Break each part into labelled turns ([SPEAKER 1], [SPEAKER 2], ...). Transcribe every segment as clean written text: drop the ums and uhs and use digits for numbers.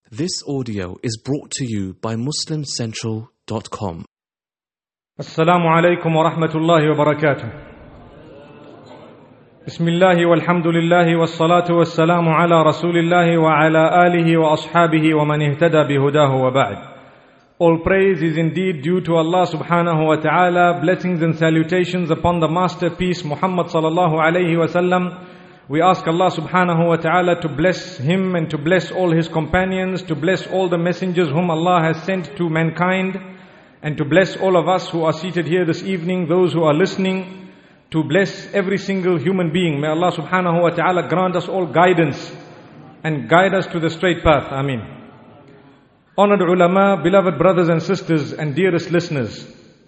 [SPEAKER 1] This audio is brought to you by MuslimCentral.com.
[SPEAKER 2] Assalamu alaikum wa rahmatullahi wa barakatuh. Bismillahi walhamdulillahi wassalatu wassalamu ala rasulillahi wa ala alihi wa ashabihi wa man ihtada bihudahu wa ba'd. All praise is indeed due to Allah subhanahu wa ta'ala. Blessings and salutations upon the masterpiece Muhammad sallallahu alayhi wa sallam. We ask Allah subhanahu wa ta'ala to bless him and to bless all his companions, to bless all the messengers whom Allah has sent to mankind, and to bless all of us who are seated here this evening, those who are listening, to bless every single human being. May Allah subhanahu wa ta'ala grant us all guidance and guide us to the straight path. Ameen. Honored ulama, beloved brothers and sisters and dearest listeners,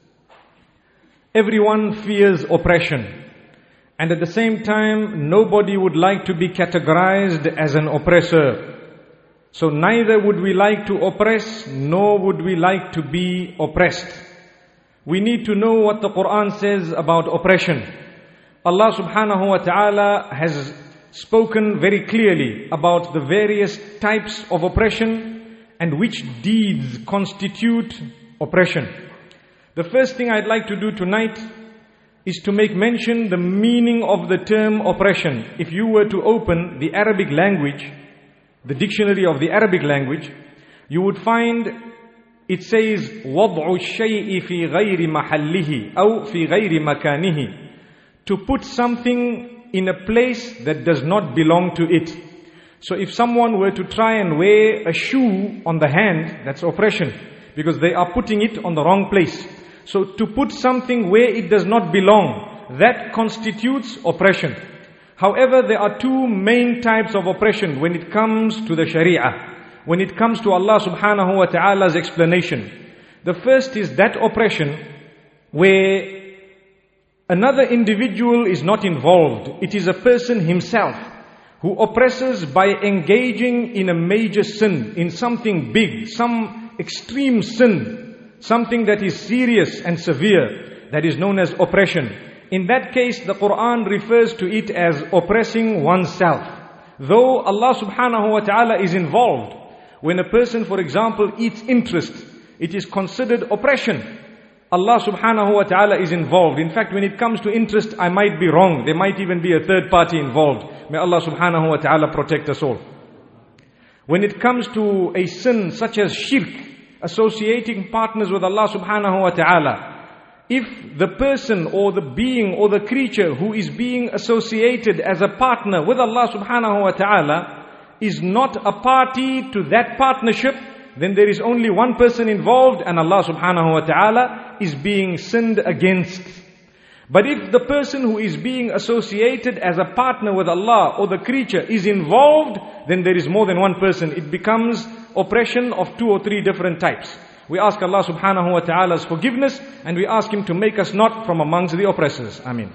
[SPEAKER 2] everyone fears oppression. And at the same time, nobody would like to be categorized as an oppressor. So neither would we like to oppress, nor would we like to be oppressed. We need to know what the Quran says about oppression. Allah subhanahu wa ta'ala has spoken very clearly about the various types of oppression and which deeds constitute oppression. The first thing I'd like to do tonight is to make mention the meaning of the term oppression. If you were to open the Arabic language, the dictionary of the Arabic language, you would find it says وَضْعُ الشَّيْءِ فِي غَيْرِ مَحَلِّهِ أو فِي غَيْرِ مَكَانِهِ, to put something in a place that does not belong to it. So if someone were to try and wear a shoe on the hand, that's oppression, because they are putting it on the wrong place. So to put something where it does not belong, that constitutes oppression. However, there are two main types of oppression when it comes to the Sharia, when it comes to Allah subhanahu wa ta'ala's explanation. The first is that oppression where another individual is not involved. It is a person himself who oppresses by engaging in a major sin, in something big, some extreme sin, something that is serious and severe, that is known as oppression. In that case, the Quran refers to it as oppressing oneself. Though Allah subhanahu wa ta'ala is involved, when a person, for example, eats interest, it is considered oppression. Allah subhanahu wa ta'ala is involved. In fact, when it comes to interest, I might be wrong. There might even be a third party involved. May Allah subhanahu wa ta'ala protect us all. When it comes to a sin such as shirk, associating partners with Allah subhanahu wa ta'ala, if the person or the being or the creature who is being associated as a partner with Allah subhanahu wa ta'ala is not a party to that partnership, then there is only one person involved and Allah subhanahu wa ta'ala is being sinned against. But if the person who is being associated as a partner with Allah or the creature is involved, then there is more than one person. It becomes oppression of two or three different types. We ask Allah subhanahu wa ta'ala's forgiveness and we ask Him to make us not from amongst the oppressors. Ameen.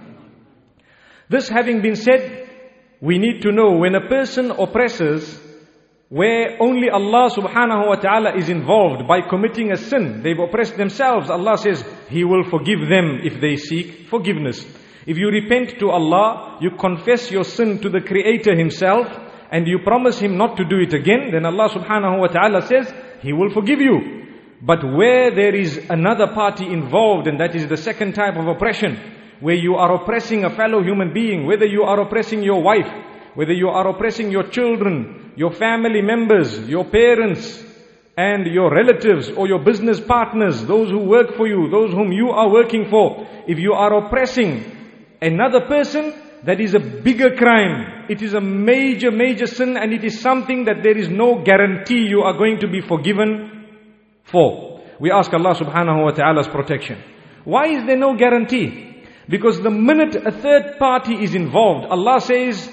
[SPEAKER 2] This having been said, we need to know when a person oppresses where only Allah subhanahu wa ta'ala is involved by committing a sin, they've oppressed themselves. Allah says He will forgive them if they seek forgiveness. If you repent to Allah, you confess your sin to the Creator Himself, and you promise Him not to do it again, then Allah subhanahu wa ta'ala says He will forgive you. But where there is another party involved, and that is the second type of oppression, where you are oppressing a fellow human being, whether you are oppressing your wife, whether you are oppressing your children, your family members, your parents, and your relatives or your business partners, those who work for you, those whom you are working for, if you are oppressing another person, that is a bigger crime. It is a major, major sin, and it is something that there is no guarantee you are going to be forgiven for. We ask Allah subhanahu wa ta'ala's protection. Why is there no guarantee? Because the minute a third party is involved, Allah says,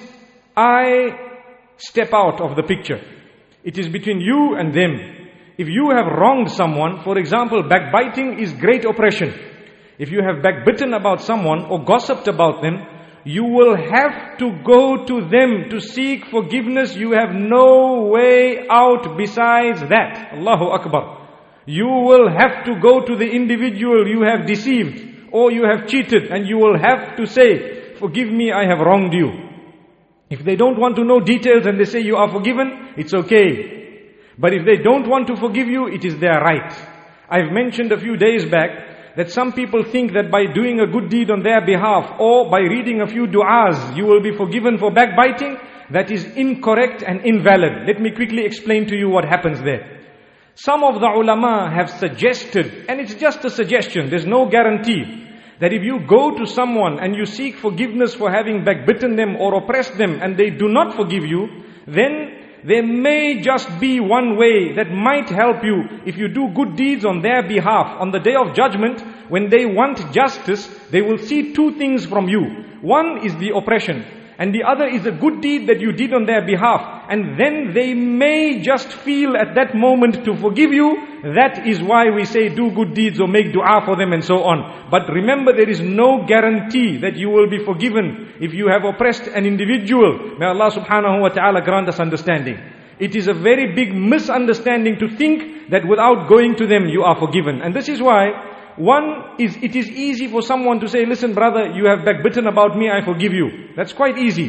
[SPEAKER 2] I step out of the picture. It is between you and them. If you have wronged someone, for example, backbiting is great oppression. If you have backbitten about someone or gossiped about them, you will have to go to them to seek forgiveness. You have no way out besides that. Allahu Akbar. You will have to go to the individual you have deceived or you have cheated, and you will have to say, forgive me, I have wronged you. If they don't want to know details and they say you are forgiven, it's okay. But if they don't want to forgive you, it is their right. I've mentioned a few days back that some people think that by doing a good deed on their behalf or by reading a few du'as, you will be forgiven for backbiting. That is incorrect and invalid. Let me quickly explain to you what happens there. Some of the ulama have suggested, and it's just a suggestion, there's no guarantee, that if you go to someone and you seek forgiveness for having backbitten them or oppressed them and they do not forgive you, then there may just be one way that might help you. If you do good deeds on their behalf, on the day of judgment, when they want justice, they will see two things from you. One is the oppression, and the other is a good deed that you did on their behalf. And then they may just feel at that moment to forgive you. That is why we say do good deeds or make dua for them and so on. But remember, there is no guarantee that you will be forgiven if you have oppressed an individual. May Allah subhanahu wa ta'ala grant us understanding. It is a very big misunderstanding to think that without going to them you are forgiven. And this is why it is easy for someone to say, listen brother, you have backbitten about me, I forgive you. That's quite easy.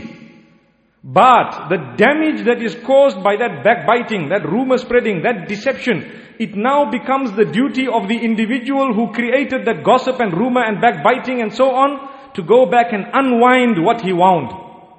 [SPEAKER 2] But the damage that is caused by that backbiting, that rumor spreading, that deception, it now becomes the duty of the individual who created that gossip and rumor and backbiting and so on, to go back and unwind what he wound.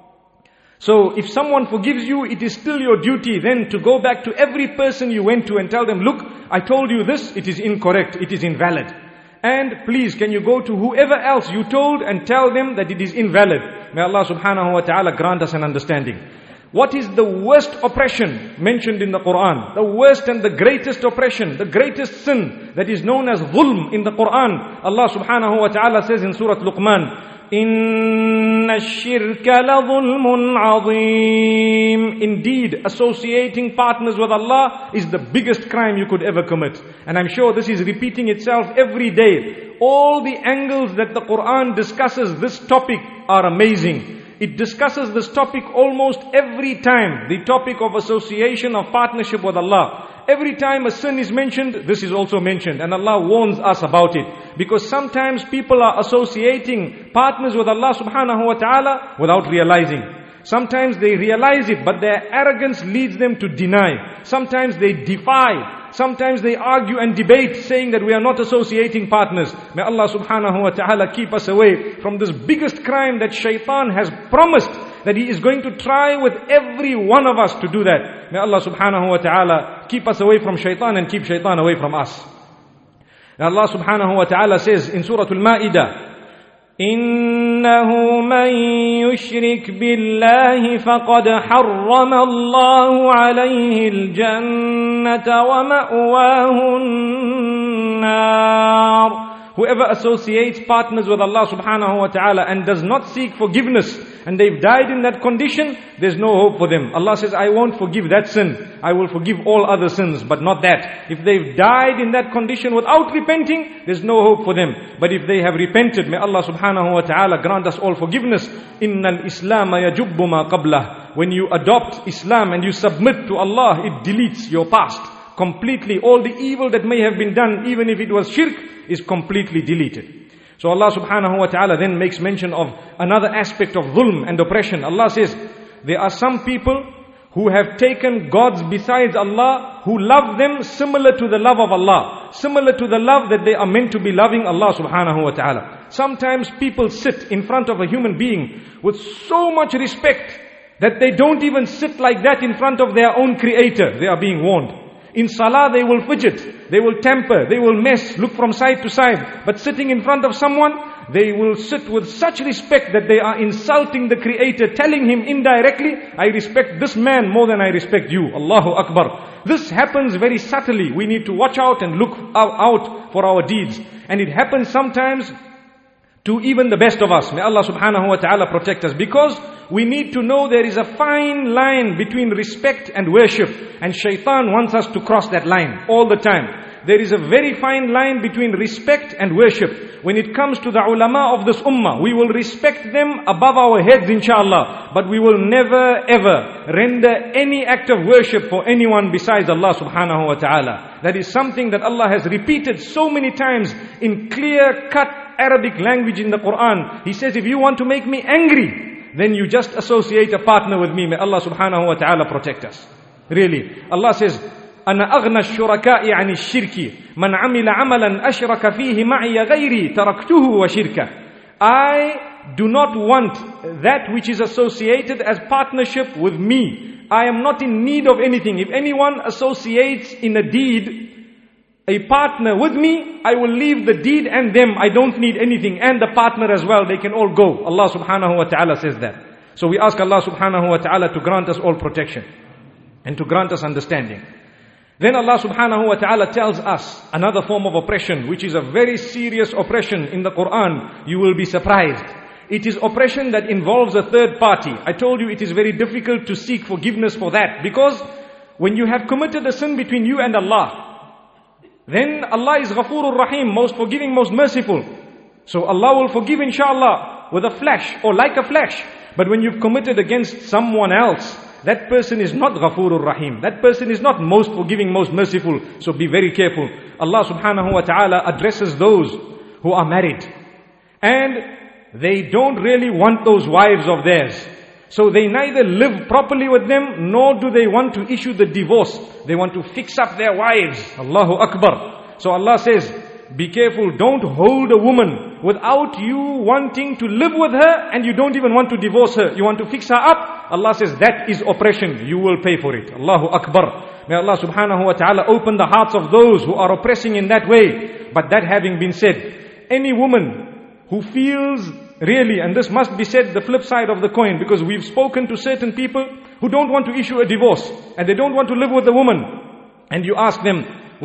[SPEAKER 2] So if someone forgives you, it is still your duty then to go back to every person you went to and tell them, look, I told you this, it is incorrect, it is invalid. And please, can you go to whoever else you told and tell them that it is invalid? May Allah subhanahu wa ta'ala grant us an understanding. What is the worst oppression mentioned in the Quran? The worst and the greatest oppression, the greatest sin that is known as dhulm in the Quran. Allah subhanahu wa ta'ala says in Surah Luqman, Inna ash-shirka la dhulmun azim. Indeed, associating partners with Allah is the biggest crime you could ever commit. And I'm sure this is repeating itself every day. All the angles that the Quran discusses this topic are amazing. It discusses this topic almost every time. The topic of association, of partnership with Allah. Every time a sin is mentioned, this is also mentioned. And Allah warns us about it. Because sometimes people are associating partners with Allah subhanahu wa ta'ala without realizing. Sometimes they realize it, but their arrogance leads them to deny. Sometimes they defy. Sometimes they argue and debate, saying that we are not associating partners. May Allah subhanahu wa ta'ala keep us away from this biggest crime that shaitan has promised that he is going to try with every one of us to do that. May Allah subhanahu wa ta'ala keep us away from shaitan and keep shaitan away from us. And Allah subhanahu wa ta'ala says in Surah Al-Ma'idah, إِنَّهُ مَنْ يُشْرِكْ بِاللَّهِ فَقَدْ حَرَّمَ اللَّهُ عَلَيْهِ الْجَنَّةَ وَمَأْوَاهُ النَّارُ. Whoever associates partners with Allah subhanahu wa ta'ala and does not seek forgiveness, and they've died in that condition, there's no hope for them. Allah says, I won't forgive that sin. I will forgive all other sins, but not that. If they've died in that condition without repenting, there's no hope for them. But if they have repented, may Allah subhanahu wa ta'ala grant us all forgiveness. Innal Islam yajubbu ma qablah. When you adopt Islam and you submit to Allah, it deletes your past completely. All the evil that may have been done, even if it was shirk, is completely deleted. So Allah subhanahu wa ta'ala then makes mention of another aspect of dhulm and oppression. Allah says, there are some people who have taken gods besides Allah, who love them similar to the love of Allah, similar to the love that they are meant to be loving Allah subhanahu wa ta'ala. Sometimes people sit in front of a human being with so much respect that they don't even sit like that in front of their own creator. They are being warned. In salah they will fidget, they will tamper, they will mess, look from side to side. But sitting in front of someone, they will sit with such respect that they are insulting the Creator, telling him indirectly, I respect this man more than I respect you. Allahu Akbar. This happens very subtly. We need to watch out and look out for our deeds. And it happens sometimes to even the best of us. May Allah subhanahu wa ta'ala protect us. Because we need to know there is a fine line between respect and worship. And shaitan wants us to cross that line all the time. There is a very fine line between respect and worship. When it comes to the ulama of this ummah, we will respect them above our heads inshallah. But we will never ever render any act of worship for anyone besides Allah subhanahu wa ta'ala. That is something that Allah has repeated so many times in clear-cut Arabic language in the Quran. He says, if you want to make me angry, then you just associate a partner with me. May Allah subhanahu wa ta'ala protect us. Really. Allah says, أنا أغنى الشركاء عن الشرك من عمل عملا أشرك فيه معي غيري تركته وشركه. I do not want that which is associated as partnership with me. I am not in need of anything. If anyone associates in a deed a partner with me, I will leave the deed and them. I don't need anything. And the partner as well, they can all go. Allah subhanahu wa ta'ala says that. So we ask Allah subhanahu wa ta'ala to grant us all protection and to grant us understanding. Then Allah subhanahu wa ta'ala tells us another form of oppression, which is a very serious oppression in the Quran. You will be surprised. It is oppression that involves a third party. I told you it is very difficult to seek forgiveness for that, because when you have committed a sin between you and Allah, then Allah is Ghafurur Rahim, most forgiving, most merciful. So Allah will forgive inshallah with a flash or like a flash. But when you've committed against someone else, that person is not Ghafurur Rahim. That person is not most forgiving, most merciful. So be very careful. Allah subhanahu wa ta'ala addresses those who are married, and they don't really want those wives of theirs. So they neither live properly with them, nor do they want to issue the divorce. They want to fix up their wives. Allahu Akbar. So Allah says, be careful, don't hold a woman without you wanting to live with her, and you don't even want to divorce her. You want to fix her up. Allah says that is oppression. You will pay for it. Allahu Akbar. May Allah subhanahu wa ta'ala open the hearts of those who are oppressing in that way. But that having been said, any woman who feels really, and this must be said the flip side of the coin, because we've spoken to certain people who don't want to issue a divorce and they don't want to live with the woman, and you ask them,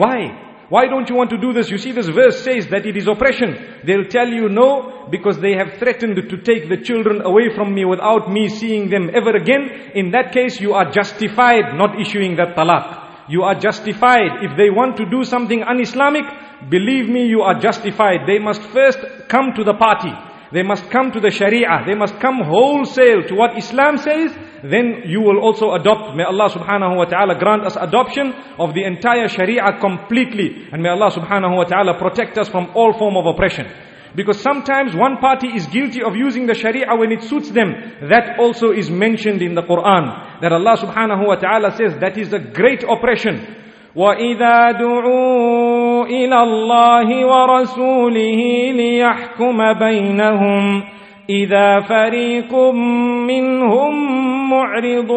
[SPEAKER 2] why don't you want to do this? You see, this verse says that it is oppression. They'll tell you no, because they have threatened to take the children away from me without me seeing them ever again. In that case, you are justified not issuing that talaq. You are justified. If they want to do something un-Islamic, believe me, you are justified. They must first come to the party. They must come to the Sharia. They must come wholesale to what Islam says. Then you will also adopt. May Allah subhanahu wa ta'ala grant us adoption of the entire Sharia completely. And may Allah subhanahu wa ta'ala protect us from all form of oppression. Because sometimes one party is guilty of using the Sharia when it suits them. That also is mentioned in the Quran. That Allah subhanahu wa ta'ala says that is a great oppression. وَإِذَا دُعُوا إِلَى اللَّهِ وَرَسُولِهِ لِيَحْكُمَ بَيْنَهُمْ إِذَا فَرِيقٌ مِّنْهُمْ مُعْرِضُونَ.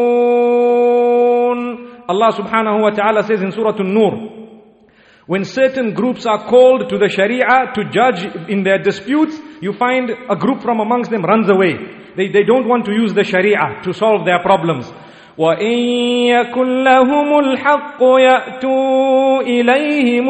[SPEAKER 2] Allah subhanahu wa ta'ala says in Surah An-Nur, when certain groups are called to the Sharia to judge in their disputes, you find a group from amongst them runs away. They don't want to use the Sharia to solve their problems. وَإِن يَكُنْ لَهُمُ الْحَقُّ يَأْتُوا إِلَيْهِ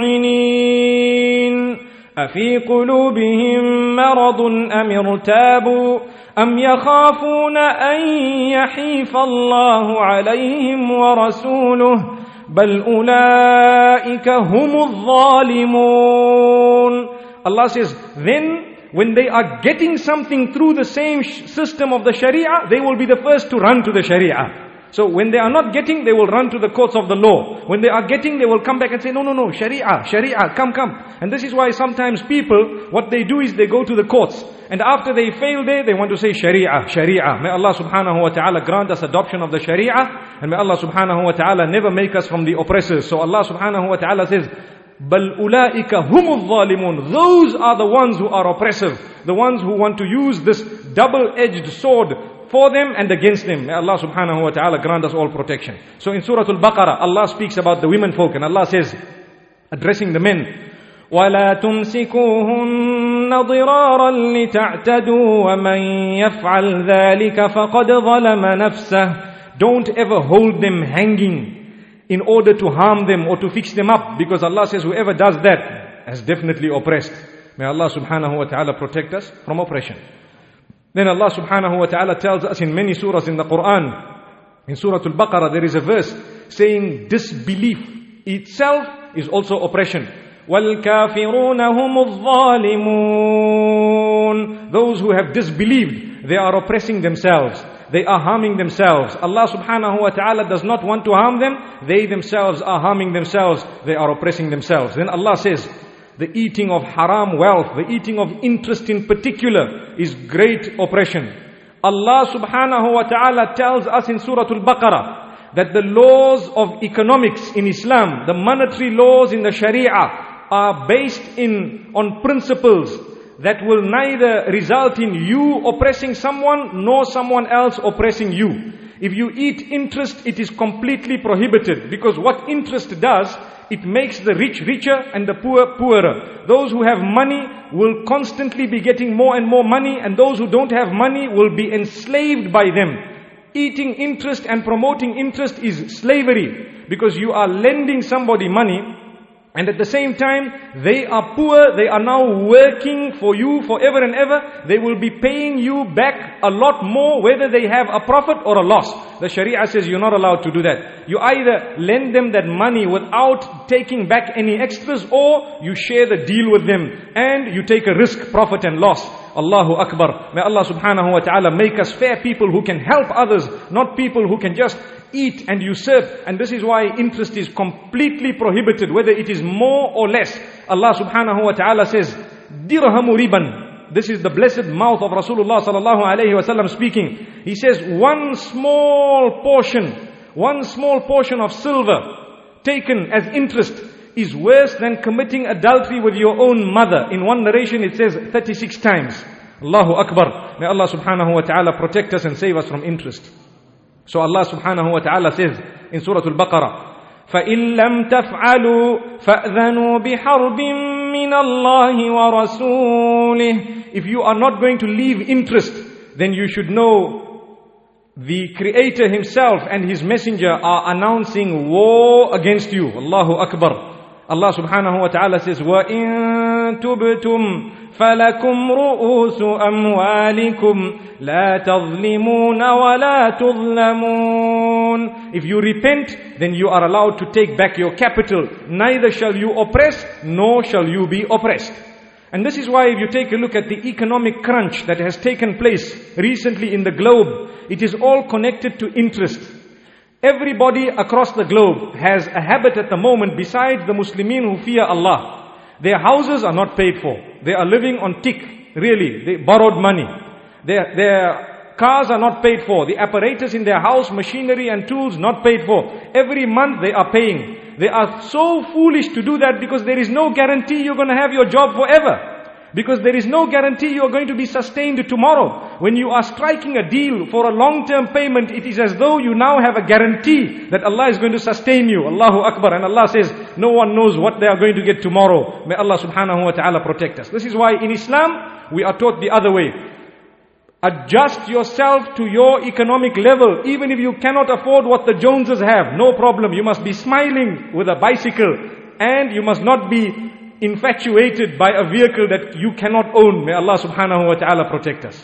[SPEAKER 2] مُذْعِنِينَ أَفِي قُلُوبِهِم مَّرَضٌ أَمِ ارْتَابُوا أَمْ يَخَافُونَ أَن يَحِيفَ اللَّهُ عَلَيْهِمْ وَرَسُولُهُ بَلْ أُولَئِكَ هُمُ الظَّالِمُونَ. Allah says, then when they are getting something through the same system of the Sharia, they will be the first to run to the Sharia. So when they are not getting, they will run to the courts of the law. When they are getting, they will come back and say, no, Sharia, come. And this is why sometimes people, what they do is they go to the courts. And after they fail there, they want to say Sharia. May Allah subhanahu wa ta'ala grant us adoption of the Sharia. And may Allah subhanahu wa ta'ala never make us from the oppressors. So Allah subhanahu wa ta'ala says, بَلْ أُولَٰئِكَ هُمُ الظَّالِمُونَ. Those are the ones who are oppressive. The ones who want to use this double-edged sword for them and against them. May Allah subhanahu wa ta'ala grant us all protection. So in Surah Al-Baqarah, Allah speaks about the women folk, and Allah says, addressing the men, وَلَا تُمْسِكُوهُنَّ ضِرَارًا لِتَعْتَدُوا وَمَنْ يَفْعَلْ ذَلِكَ فَقَدْ ظَلَمَ نَفْسَهُ. Don't ever hold them hanging in order to harm them or to fix them up, because Allah says whoever does that has definitely oppressed. May Allah subhanahu wa ta'ala protect us from oppression. Then Allah subhanahu wa ta'ala tells us in many surahs in the Quran, in Surah Al-Baqarah there is a verse saying disbelief itself is also oppression. وَالْكَافِرُونَ هُمُ الظَّالِمُونَ. Those who have disbelieved, they are oppressing themselves. They are harming themselves. Allah subhanahu wa ta'ala does not want to harm them. They themselves are harming themselves. They are oppressing themselves. Then Allah says, the eating of haram wealth, the eating of interest in particular is great oppression. Allah subhanahu wa ta'ala tells us in Surah Al-Baqarah that the laws of economics in Islam, the monetary laws in the Sharia, are based on principles that will neither result in you oppressing someone nor someone else oppressing you. If you eat interest, it is completely prohibited, because what interest does, it makes the rich richer and the poor poorer. Those who have money will constantly be getting more and more money, and those who don't have money will be enslaved by them. Eating interest and promoting interest is slavery, because you are lending somebody money, and at the same time, they are poor, they are now working for you forever and ever. They will be paying you back a lot more, whether they have a profit or a loss. The Sharia says you're not allowed to do that. You either lend them that money without taking back any extras, or you share the deal with them and you take a risk, profit and loss. Allahu Akbar. May Allah subhanahu wa ta'ala make us fair people who can help others, not people who can just eat and usurp. And this is why interest is completely prohibited, whether it is more or less. Allah subhanahu wa ta'ala says, dirhamu riban. This is the blessed mouth of Rasulullah sallallahu alayhi wa sallam speaking. He says, one small portion of silver taken as interest is worse than committing adultery with your own mother. In one narration it says 36 times. Allahu Akbar. May Allah subhanahu wa ta'ala protect us and save us from interest. So Allah subhanahu wa ta'ala says in Surah Al-Baqarah, فَإِن لَمْ تَفْعَلُوا فَأْذَنُوا بِحَرْبٍ مِّنَ اللَّهِ وَرَسُولِهِ. If you are not going to leave interest, then you should know the Creator Himself and His Messenger are announcing war against you. Allahu Akbar. Allah subhanahu wa ta'ala says, وَإِن تُبْتُمْ فَلَكُمْ رُؤُوسُ أَمْوَالِكُمْ لَا تَظْلِمُونَ وَلَا تُظْلَمُونَ. If you repent, then you are allowed to take back your capital. Neither shall you oppress, nor shall you be oppressed. And this is why if you take a look at the economic crunch that has taken place recently in the globe, it is all connected to interest. Everybody across the globe has a habit at the moment, besides the Muslimin who fear Allah. Their houses are not paid for. They are living on tick, really. They borrowed money. Their cars are not paid for. The apparatus in their house, machinery and tools, not paid for. Every month they are paying. They are so foolish to do that, because there is no guarantee you're going to have your job forever. Because there is no guarantee you are going to be sustained tomorrow. When you are striking a deal for a long-term payment, it is as though you now have a guarantee that Allah is going to sustain you. Allahu Akbar. And Allah says, no one knows what they are going to get tomorrow. May Allah subhanahu wa ta'ala protect us. This is why in Islam, we are taught the other way. Adjust yourself to your economic level. Even if you cannot afford what the Joneses have, no problem. You must be smiling with a bicycle. And you must not be infatuated by a vehicle that you cannot own. May Allah subhanahu wa ta'ala protect us.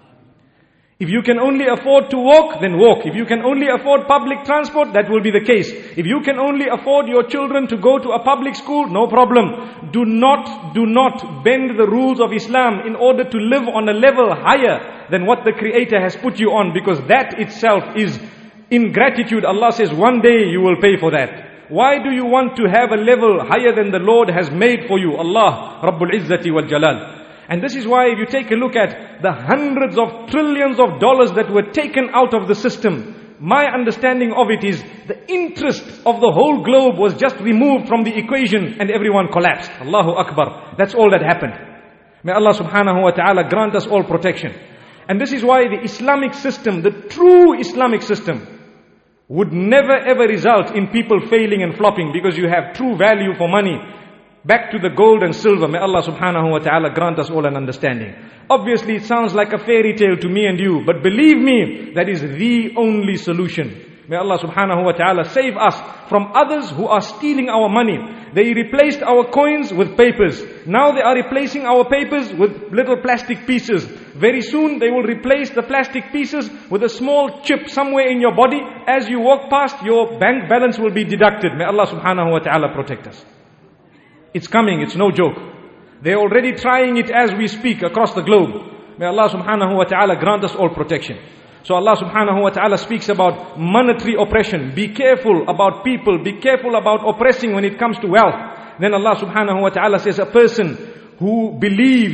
[SPEAKER 2] If you can only afford to walk, then walk. If you can only afford public transport, that will be the case. If you can only afford your children to go to a public school, no problem. Do not bend the rules of Islam in order to live on a level higher than what the Creator has put you on, because that itself is ingratitude. Allah says one day you will pay for that. Why do you want to have a level higher than the Lord has made for you? Allah Rabbul Izzati wal Jalal. And this is why if you take a look at the hundreds of trillions of dollars that were taken out of the system, my understanding of it is the interest of the whole globe was just removed from the equation and everyone collapsed. Allahu Akbar. That's all that happened. May Allah subhanahu wa ta'ala grant us all protection. And this is why the Islamic system, the true Islamic system, would never ever result in people failing and flopping, because you have true value for money. Back to the gold and silver. May Allah subhanahu wa ta'ala grant us all an understanding. Obviously it sounds like a fairy tale to me and you, but believe me, that is the only solution. May Allah subhanahu wa ta'ala save us from others who are stealing our money. They replaced our coins with papers. Now they are replacing our papers with little plastic pieces. Very soon they will replace the plastic pieces with a small chip somewhere in your body. As you walk past, your bank balance will be deducted. May Allah subhanahu wa ta'ala protect us. It's coming, it's no joke. They're already trying it as we speak across the globe. May Allah subhanahu wa ta'ala grant us all protection. So Allah subhanahu wa ta'ala speaks about monetary oppression. Be careful about people. Be careful about oppressing when it comes to wealth. Then Allah subhanahu wa ta'ala says a person who believes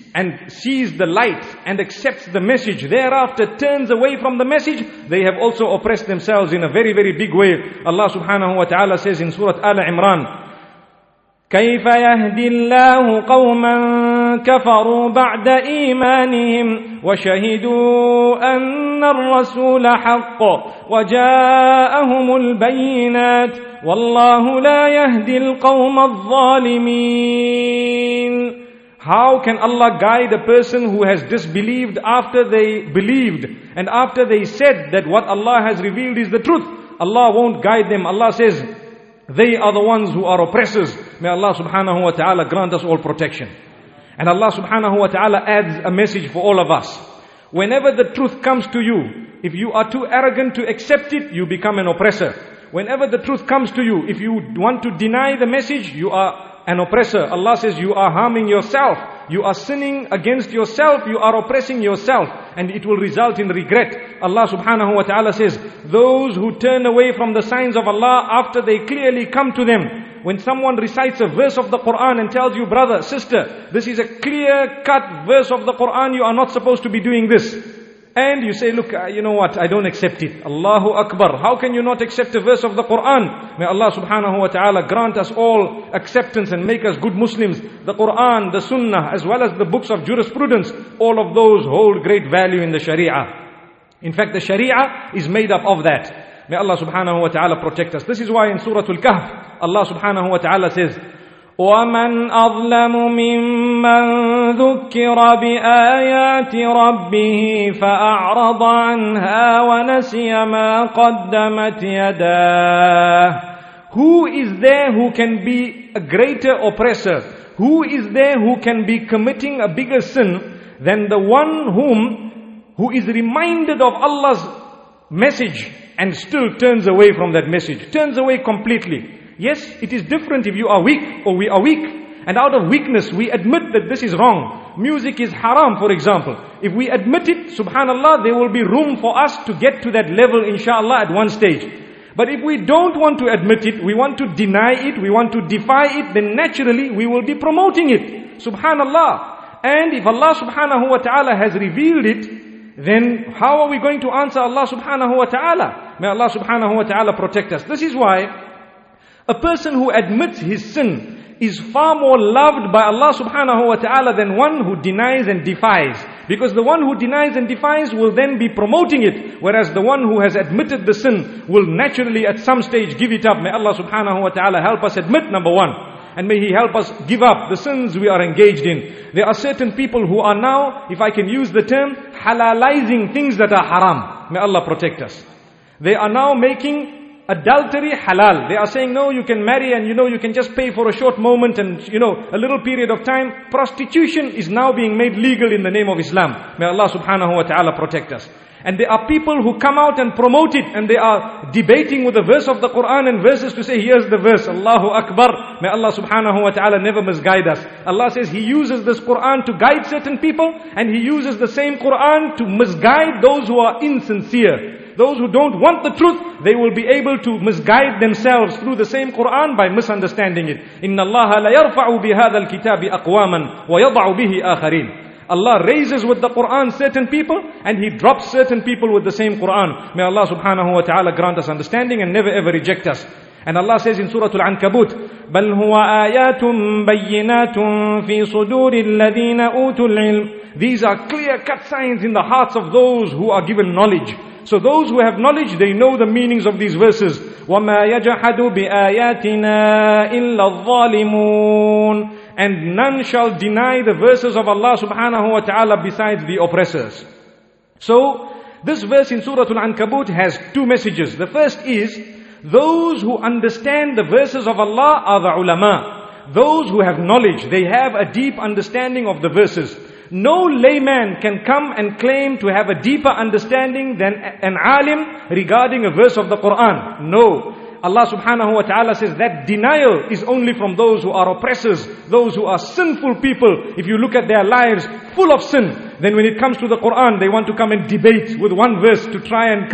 [SPEAKER 2] and sees the light and accepts the message, thereafter turns away from the message, they have also oppressed themselves in a very, very big way. Allah subhanahu wa ta'ala says in Surah Al-Imran, كيف يهدي الله قوما كفروا بعد إيمانهم وشهدوا أن الرسول حق وجاءهم البينات والله لا يهدي القوم الظالمين. How can Allah guide a person who has disbelieved after they believed and after they said that what Allah has revealed is the truth? Allah won't guide them. Allah says, they are the ones who are oppressors. May Allah subhanahu wa ta'ala grant us all protection. And Allah subhanahu wa ta'ala adds a message for all of us. Whenever the truth comes to you, if you are too arrogant to accept it, you become an oppressor. Whenever the truth comes to you, if you want to deny the message, you are an oppressor. Allah says you are harming yourself. You are sinning against yourself. You are oppressing yourself. And it will result in regret. Allah subhanahu wa ta'ala says, those who turn away from the signs of Allah after they clearly come to them. When someone recites a verse of the Quran and tells you, brother, sister, this is a clear-cut verse of the Quran, you are not supposed to be doing this. And you say, look, you know what, I don't accept it. Allahu Akbar. How can you not accept a verse of the Quran? May Allah subhanahu wa ta'ala grant us all acceptance and make us good Muslims. The Quran, the Sunnah, as well as the books of jurisprudence, all of those hold great value in the Sharia. In fact, the Sharia is made up of that. May Allah subhanahu wa ta'ala protect us. This is why in Surah Al-Kahf, Allah subhanahu wa ta'ala says, وَمَنْ أَظْلَمُ مِمَّنْ ذُكِّرَ بِآيَاتِ رَبِّهِ فَأَعْرَضَ عَنْهَا وَنَسِيَ مَا قَدَّمَتْ يَدَاهُ. Who is there who can be a greater oppressor? Who is there who can be committing a bigger sin than the one who is reminded of Allah's message and still turns away from that message, turns away completely? Yes, it is different if you are weak or we are weak. And out of weakness, we admit that this is wrong. Music is haram, for example. If we admit it, subhanallah, there will be room for us to get to that level, inshallah, at one stage. But if we don't want to admit it, we want to deny it, we want to defy it, then naturally we will be promoting it. Subhanallah. And if Allah subhanahu wa ta'ala has revealed it, then how are we going to answer Allah subhanahu wa ta'ala? May Allah subhanahu wa ta'ala protect us. This is why a person who admits his sin is far more loved by Allah subhanahu wa ta'ala than one who denies and defies. Because the one who denies and defies will then be promoting it, whereas the one who has admitted the sin will naturally at some stage give it up. May Allah subhanahu wa ta'ala help us admit, number one. And may He help us give up the sins we are engaged in. There are certain people who are now, if I can use the term, halalizing things that are haram. May Allah protect us. They are now making adultery halal. They are saying, no, you can marry and you can just pay for a short moment and a little period of time. Prostitution is now being made legal in the name of Islam. May Allah subhanahu wa ta'ala protect us. And there are people who come out and promote it, and they are debating with the verse of the Quran and verses to say, here's the verse, Allahu Akbar. May Allah subhanahu wa ta'ala never misguide us. Allah says He uses this Quran to guide certain people, and He uses the same Quran to misguide those who are insincere. Those who don't want the truth, they will be able to misguide themselves through the same Quran by misunderstanding it. Inna Allah la yarfa'u bihadha al-kitabi aqwaman wa yada'u bihi akharin. Allah raises with the Quran certain people and He drops certain people with the same Quran. May Allah subhanahu wa ta'ala grant us understanding and never ever reject us. And Allah says in Surah Al-Ankabut, بَلْ هُوَ آيَاتٌ بَيِّنَاتٌ فِي صُدُورِ الَّذِينَ أُوتُوا الْعِلْمِ. These are clear-cut signs in the hearts of those who are given knowledge. So those who have knowledge, they know the meanings of these verses. وَمَا يَجْحَدُ بِآيَاتِنَا إِلَّا الظَّالِمُونَ. And none shall deny the verses of Allah subhanahu wa ta'ala besides the oppressors. So, this verse in Surah Al-Ankabut has two messages. The first is, those who understand the verses of Allah are the ulama. Those who have knowledge, they have a deep understanding of the verses. No layman can come and claim to have a deeper understanding than an alim regarding a verse of the Quran. No. Allah subhanahu wa ta'ala says that denial is only from those who are oppressors, those who are sinful people. If you look at their lives full of sin, then when it comes to the Quran, they want to come and debate with one verse to try and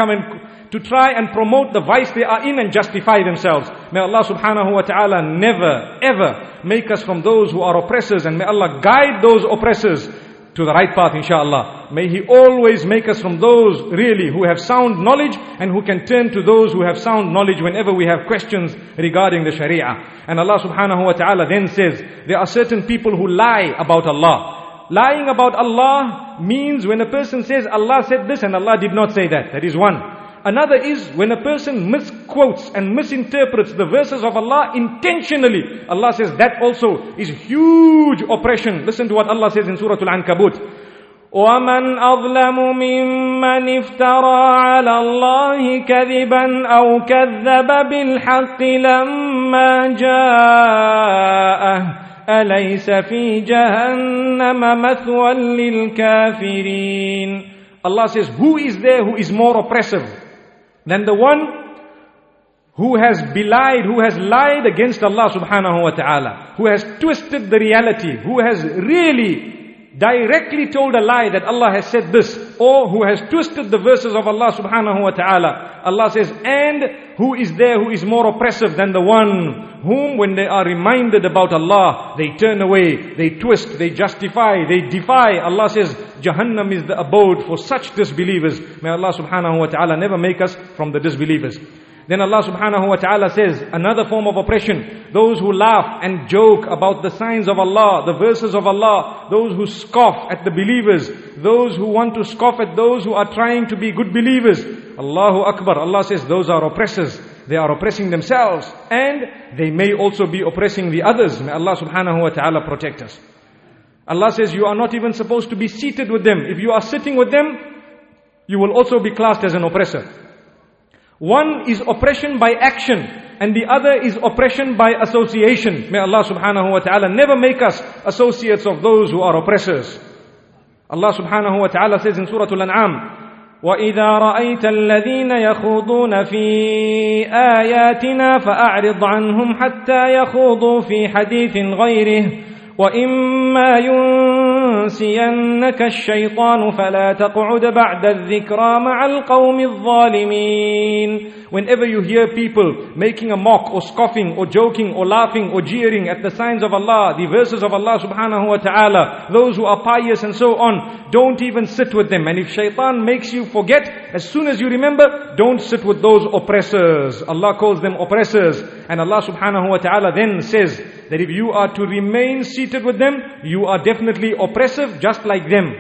[SPEAKER 2] promote the vice they are in and justify themselves. May Allah subhanahu wa ta'ala never ever make us from those who are oppressors, and may Allah guide those oppressors to the right path, inshallah. May He always make us from those really who have sound knowledge and who can turn to those who have sound knowledge whenever we have questions regarding the Sharia. And Allah subhanahu wa ta'ala then says, there are certain people who lie about Allah. Lying about Allah means when a person says Allah said this and Allah did not say that. That is one. Another is when a person misquotes and misinterprets the verses of Allah intentionally. Allah says that also is huge oppression. Listen to what Allah says in Surah Al-Ankabut. وَمَنْ أَظْلَمُ مِمَّنِ افْتَرَى عَلَى اللَّهِ كَذِبًا أَوْ كَذَّبَ بِالْحَقِّ لَمَّا جَاءَهُ أَلَيْسَ فِي جَهَنَّمَ مَثْوًى لِلْكَافِرِينَ. Allah says, who is there who is more oppressive than the one who has belied, who has lied against Allah subhanahu wa ta'ala, who has twisted the reality, who has really directly told a lie that Allah has said this, or who has twisted the verses of Allah subhanahu wa ta'ala. Allah says, and who is there who is more oppressive than the one whom when they are reminded about Allah, they turn away, they twist, they justify, they defy. Allah says, Jahannam is the abode for such disbelievers. May Allah subhanahu wa ta'ala never make us from the disbelievers. Then Allah subhanahu wa ta'ala says, another form of oppression, those who laugh and joke about the signs of Allah, the verses of Allah, those who scoff at the believers, those who want to scoff at those who are trying to be good believers. Allahu Akbar. Allah says, those are oppressors. They are oppressing themselves and they may also be oppressing the others. May Allah subhanahu wa ta'ala protect us. Allah says, you are not even supposed to be seated with them. If you are sitting with them, you will also be classed as an oppressor. One is oppression by action and the other is oppression by association. May Allah subhanahu wa ta'ala never make us associates of those who are oppressors. Allah subhanahu wa ta'ala says in Surah Al-An'am, وَإِذَا رَأَيْتَ الَّذِينَ يَخُوضُونَ فِي آيَاتِنَا فَأَعْرِضْ عَنْهُمْ حَتَّى يَخُوضُوا فِي حَدِيثٍ غَيْرِهِ وَإِمَّا يُنْسِيَنَّكَ الشَّيْطَانُ فَلَا تَقْعُدْ بَعْدَ الذِّكْرَى مَعَ الْقَوْمِ الظَّالِمِينَ. Whenever you hear people making a mock or scoffing or joking or laughing or jeering at the signs of Allah, the verses of Allah subhanahu wa ta'ala, those who are pious and so on, don't even sit with them. And if shaitan makes you forget, as soon as you remember, don't sit with those oppressors. Allah calls them oppressors. And Allah subhanahu wa ta'ala then says that if you are to remain seated with them, you are definitely oppressive just like them.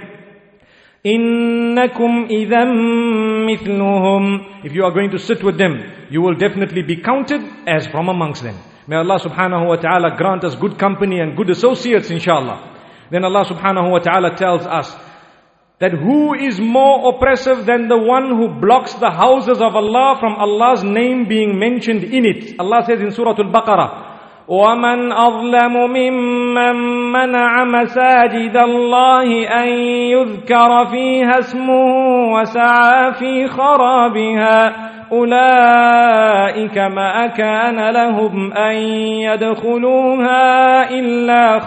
[SPEAKER 2] إِنَّكُمْ إِذًا مِثْلُهُمْ. If you are going to sit with them, you will definitely be counted as from amongst them. May Allah subhanahu wa ta'ala grant us good company and good associates, inshallah. Then Allah subhanahu wa ta'ala tells us that who is more oppressive than the one who blocks the houses of Allah from Allah's name being mentioned in it. Allah says in Surah Al-Baqarah, وَمَنْ أَظْلَمُ مِمَّنْ مَنَعَ مَسَاجِدَ اللَّهِ أَنْ يُذْكَرَ فِيهَا اسْمُهُ وَسَعَى فِي خَرَابِهَا أُولَئِكَ مَا كَانَ لَهُمْ أَنْ يَدْخُلُوهَا إِلَّا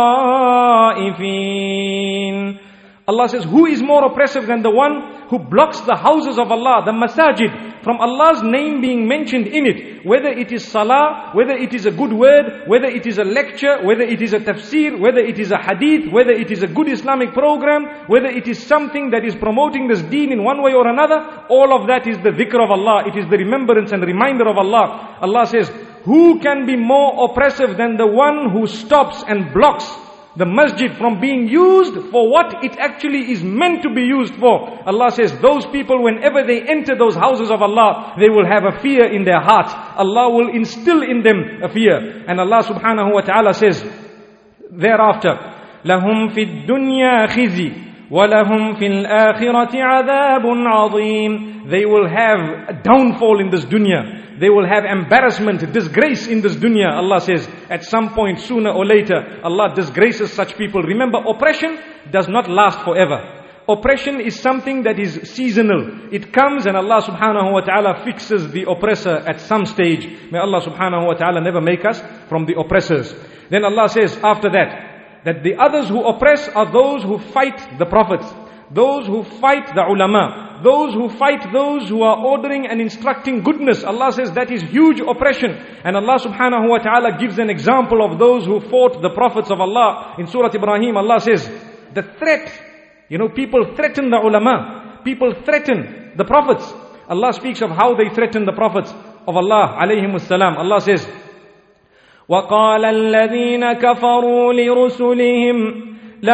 [SPEAKER 2] خَائِفِينَ. Allah says, who is more oppressive than the one who blocks the houses of Allah, the masajid, from Allah's name being mentioned in it? Whether it is salah, whether it is a good word, whether it is a lecture, whether it is a tafsir, whether it is a hadith, whether it is a good Islamic program, whether it is something that is promoting this deen in one way or another, all of that is the dhikr of Allah. It is the remembrance and reminder of Allah. Allah says, who can be more oppressive than the one who stops and blocks the masjid from being used for what it actually is meant to be used for? Allah says, those people, whenever they enter those houses of Allah, they will have a fear in their heart. Allah will instill in them a fear. And Allah subhanahu wa ta'ala says thereafter, لَهُمْ فِي الدُّنْيَا خِزِي وَلَهُمْ فِي الْآخِرَةِ عَذَابٌ عَظِيمٌ. They will have a downfall in this dunya. They will have embarrassment, disgrace in this dunya. Allah says, at some point, sooner or later, Allah disgraces such people. Remember, oppression does not last forever. Oppression is something that is seasonal. It comes and Allah subhanahu wa ta'ala fixes the oppressor at some stage. May Allah subhanahu wa ta'ala never make us from the oppressors. Then Allah says after that the others who oppress are those who fight the prophets, those who fight the ulama, those who fight those who are ordering and instructing goodness. Allah says that is huge oppression. And Allah subhanahu wa ta'ala gives an example of those who fought the prophets of Allah. In Surah Ibrahim, Allah says The threat, people threaten the ulama. People threaten the prophets. Allah speaks of how they threaten the prophets of Allah alayhimus salam. Allah says, وَقَالَ الَّذِينَ كَفَرُوا لِرُسُلِهِمْ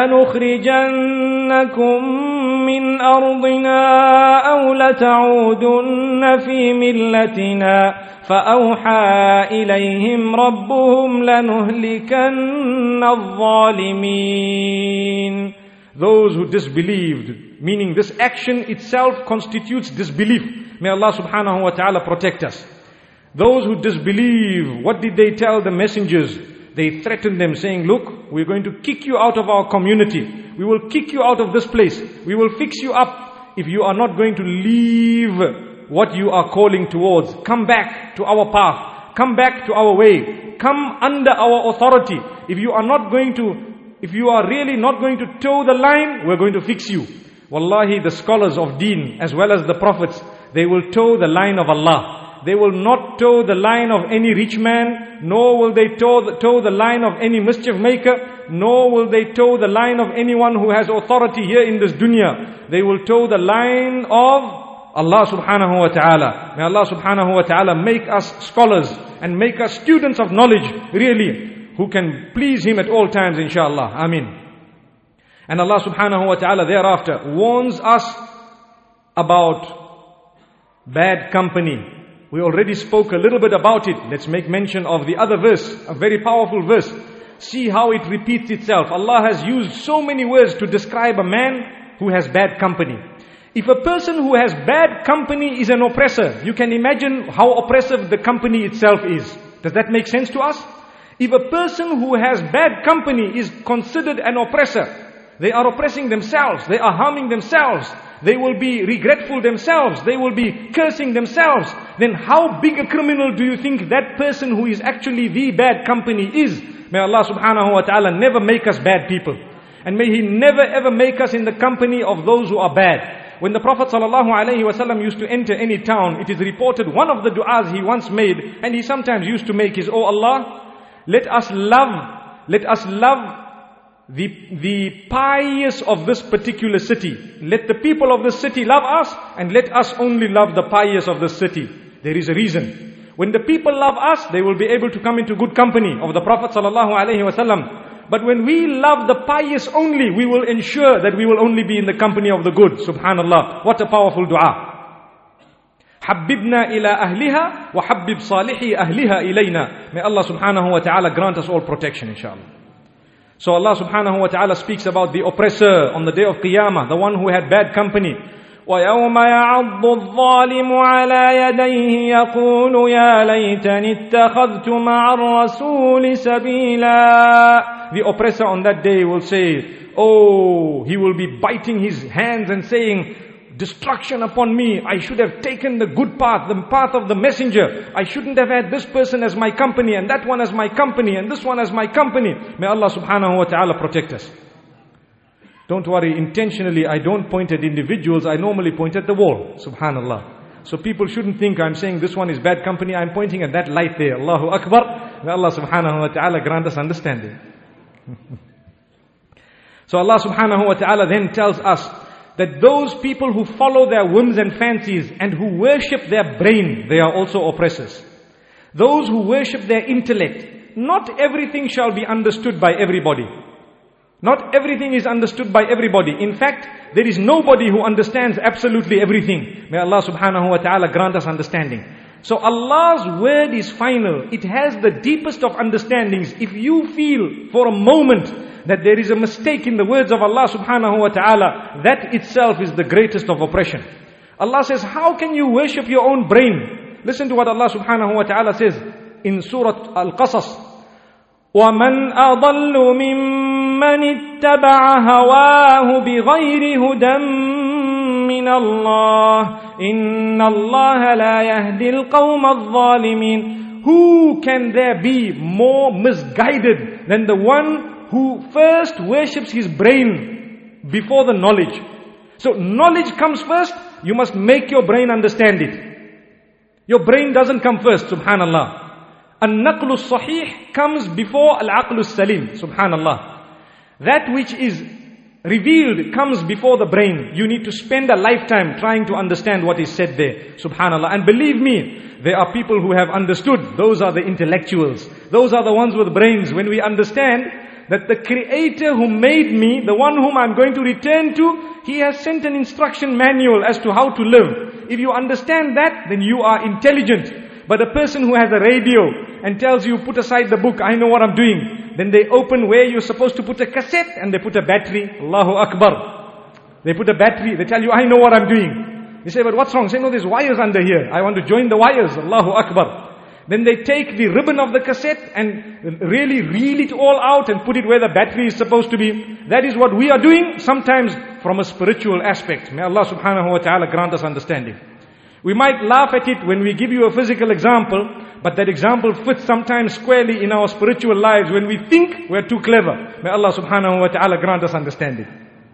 [SPEAKER 2] لَنُخْرِجَنَّكُمْ مِنْ أَرْضِنَا أَوْ لَتَعُودُنَّ فِي مِلَّتِنَا فَأَوْحَى إِلَيْهِمْ رَبُّهُمْ لَنُهْلِكَنَّ الظَّالِمِينَ. Those who disbelieved, meaning this action itself constitutes disbelief. May Allah subhanahu wa ta'ala protect us. Those who disbelieve, what did they tell the messengers? They threatened them saying, look, we're going to kick you out of our community. We will kick you out of this place. We will fix you up if you are not going to leave what you are calling towards. Come back to our path. Come back to our way. Come under our authority. If you are really not going to toe the line, we're going to fix you. Wallahi, the scholars of deen as well as the prophets, they will toe the line of Allah. They will not toe the line of any rich man, nor will they toe the line of any mischief maker, nor will they toe the line of anyone who has authority here in this dunya. They will toe the line of Allah subhanahu wa ta'ala. May Allah subhanahu wa ta'ala make us scholars and make us students of knowledge, really, who can please Him at all times, inshallah. Ameen. And Allah subhanahu wa ta'ala thereafter warns us about bad company. We already spoke a little bit about it. Let's make mention of the other verse, a very powerful verse. See how it repeats itself. Allah has used so many words to describe a man who has bad company. If a person who has bad company is an oppressor, you can imagine how oppressive the company itself is. Does that make sense to us? If a person who has bad company is considered an oppressor, they are oppressing themselves, they are harming themselves, they will be regretful themselves, they will be cursing themselves, then how big a criminal do you think that person who is actually the bad company is? May Allah subhanahu wa ta'ala never make us bad people. And may He never ever make us in the company of those who are bad. When the Prophet sallallahu alaihi wasallam used to enter any town, it is reported one of the du'as he once made, and he sometimes used to make, is, Oh Allah, let us love the pious of this particular city. Let the people of this city love us, and let us only love the pious of this city. There is a reason. When the people love us, they will be able to come into good company of the Prophet sallallahu alaihi wasallam. But when we love the pious only, we will ensure that we will only be in the company of the good. Subhanallah. What a powerful dua. حَبِّبْنَا إِلَىٰ أَهْلِهَا وَحَبِّبْ صَالِحِي أَهْلِهَا إِلَيْنَا. May Allah subhanahu wa ta'ala grant us all protection, inshallah. So Allah subhanahu wa ta'ala speaks about the oppressor on the day of Qiyamah, the one who had bad company. وَيَوْمَ يَعَضُّ الظَّالِمُ عَلَى يَدَيْهِ يَقُولُ يَا لَيْتَنِ اتَّخَذْتُ مَعَ الرَّسُولِ سَبِيلًا. The oppressor on that day will say, oh, he will be biting his hands and saying, destruction upon me. I should have taken the good path, the path of the messenger. I shouldn't have had this person as my company, and that one as my company, and this one as my company. May Allah subhanahu wa ta'ala protect us. Don't worry, intentionally I don't point at individuals, I normally point at the wall. Subhanallah. So people shouldn't think I'm saying this one is bad company, I'm pointing at that light there. Allahu Akbar. May Allah subhanahu wa ta'ala grant us understanding. So Allah subhanahu wa ta'ala then tells us that those people who follow their whims and fancies and who worship their brain, they are also oppressors. Those who worship their intellect, not everything shall be understood by everybody. Not everything is understood by everybody. In fact, there is nobody who understands absolutely everything. May Allah subhanahu wa ta'ala grant us understanding. So Allah's word is final. It has the deepest of understandings. If you feel for a moment that there is a mistake in the words of Allah subhanahu wa ta'ala, that itself is the greatest of oppression. Allah says, how can you worship your own brain? Listen to what Allah subhanahu wa ta'ala says in Surah Al-Qasas. وَمَنْ أَضَلُّ مِمَّنِ اتَّبَعَ هَوَاهُ بِغَيْرِ هُدًى مِّنَ اللَّهِ إِنَّ اللَّهَ لَا يَهْدِي الْقَوْمَ الظَّالِمِينَ. Who can there be more misguided than the one who first worships his brain before the knowledge? So knowledge comes first, you must make your brain understand it. Your brain doesn't come first, subhanallah. An-naqlu sahih comes before al-aqlu salim, subhanallah. That which is revealed comes before the brain. You need to spend a lifetime trying to understand what is said there. Subhanallah. And believe me, there are people who have understood. Those are the intellectuals. Those are the ones with brains. When we understand that the Creator who made me, the one whom I'm going to return to, He has sent an instruction manual as to how to live. If you understand that, then you are intelligent. But a person who has a radio and tells you, put aside the book, I know what I'm doing. Then they open where you're supposed to put a cassette and they put a battery. Allahu Akbar. They put a battery, they tell you, I know what I'm doing. You say, but what's wrong? Say, no, there's wires under here. I want to join the wires. Allahu Akbar. Then they take the ribbon of the cassette and really reel it all out and put it where the battery is supposed to be. That is what we are doing, sometimes from a spiritual aspect. May Allah subhanahu wa ta'ala grant us understanding. We might laugh at it when we give you a physical example, but that example fits sometimes squarely in our spiritual lives when we think we're too clever. May Allah subhanahu wa ta'ala grant us understanding.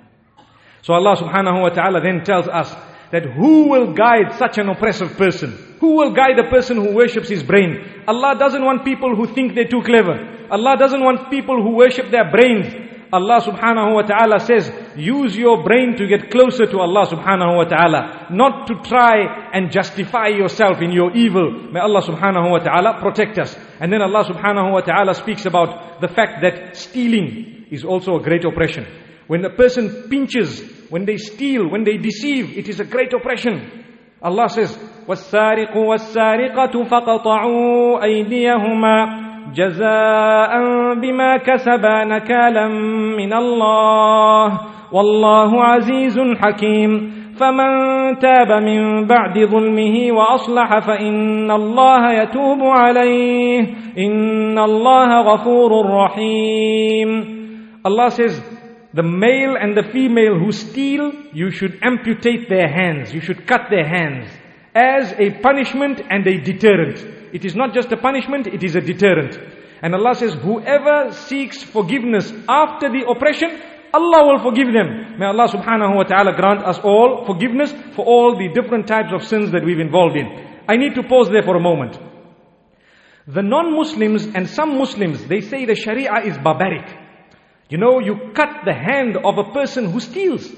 [SPEAKER 2] So Allah subhanahu wa ta'ala then tells us that who will guide such an oppressive person? Who will guide a person who worships his brain? Allah doesn't want people who think they're too clever. Allah doesn't want people who worship their brains. Allah subhanahu wa ta'ala says, use your brain to get closer to Allah subhanahu wa ta'ala, not to try and justify yourself in your evil. May Allah subhanahu wa ta'ala protect us. And then Allah subhanahu wa ta'ala speaks about the fact that stealing is also a great oppression. When a person pinches, when they steal, when they deceive, it is a great oppression. Allah says, وَالسَّارِقُ وَالسَّارِقَةُ فَقَطَعُوا أَيْدِيَهُمَا جزاء بما كسبا نكالا من الله والله عزيز حكيم فمن تاب من بعد ظلمه وأصلح فإن الله يتوب عليه إن الله غفور رحيم. Allah says, the male and the female who steal, you should amputate their hands, you should cut their hands as a punishment and a deterrent. It is not just a punishment, it is a deterrent. And Allah says, whoever seeks forgiveness after the oppression, Allah will forgive them. May Allah subhanahu wa ta'ala grant us all forgiveness for all the different types of sins that we've involved in. I need to pause there for a moment. The non-Muslims and some Muslims, they say the Sharia is barbaric. You know, you cut the hand of a person who steals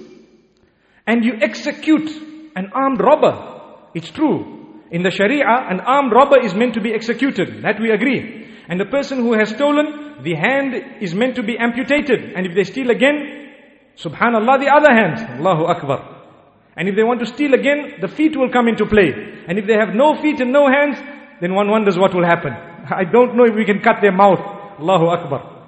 [SPEAKER 2] and you execute an armed robber. It's true. In the Sharia, an armed robber is meant to be executed. That we agree. And the person who has stolen, the hand is meant to be amputated. And if they steal again, subhanallah, the other hand. Allahu Akbar. And if they want to steal again, the feet will come into play. And if they have no feet and no hands, then one wonders what will happen. I don't know if we can cut their mouth. Allahu Akbar.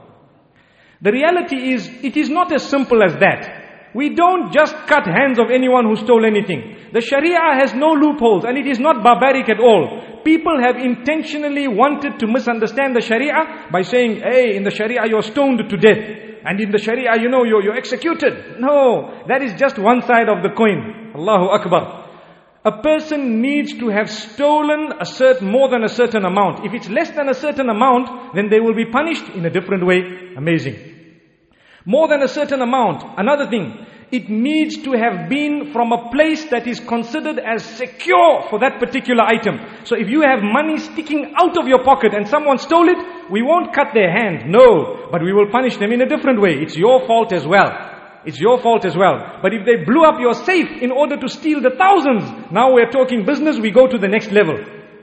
[SPEAKER 2] The reality is, it is not as simple as that. We don't just cut hands of anyone who stole anything. The Sharia has no loopholes and it is not barbaric at all. People have intentionally wanted to misunderstand the Sharia by saying, hey, in the Sharia you're stoned to death. And in the Sharia, you know, you're executed. No, that is just one side of the coin. Allahu Akbar. A person needs to have stolen more than a certain amount. If it's less than a certain amount, then they will be punished in a different way. Amazing. More than a certain amount. Another thing, it needs to have been from a place that is considered as secure for that particular item. So if you have money sticking out of your pocket and someone stole it, we won't cut their hand. No, but we will punish them in a different way. It's your fault as well. It's your fault as well. But if they blew up your safe in order to steal the thousands, now we're talking business, we go to the next level.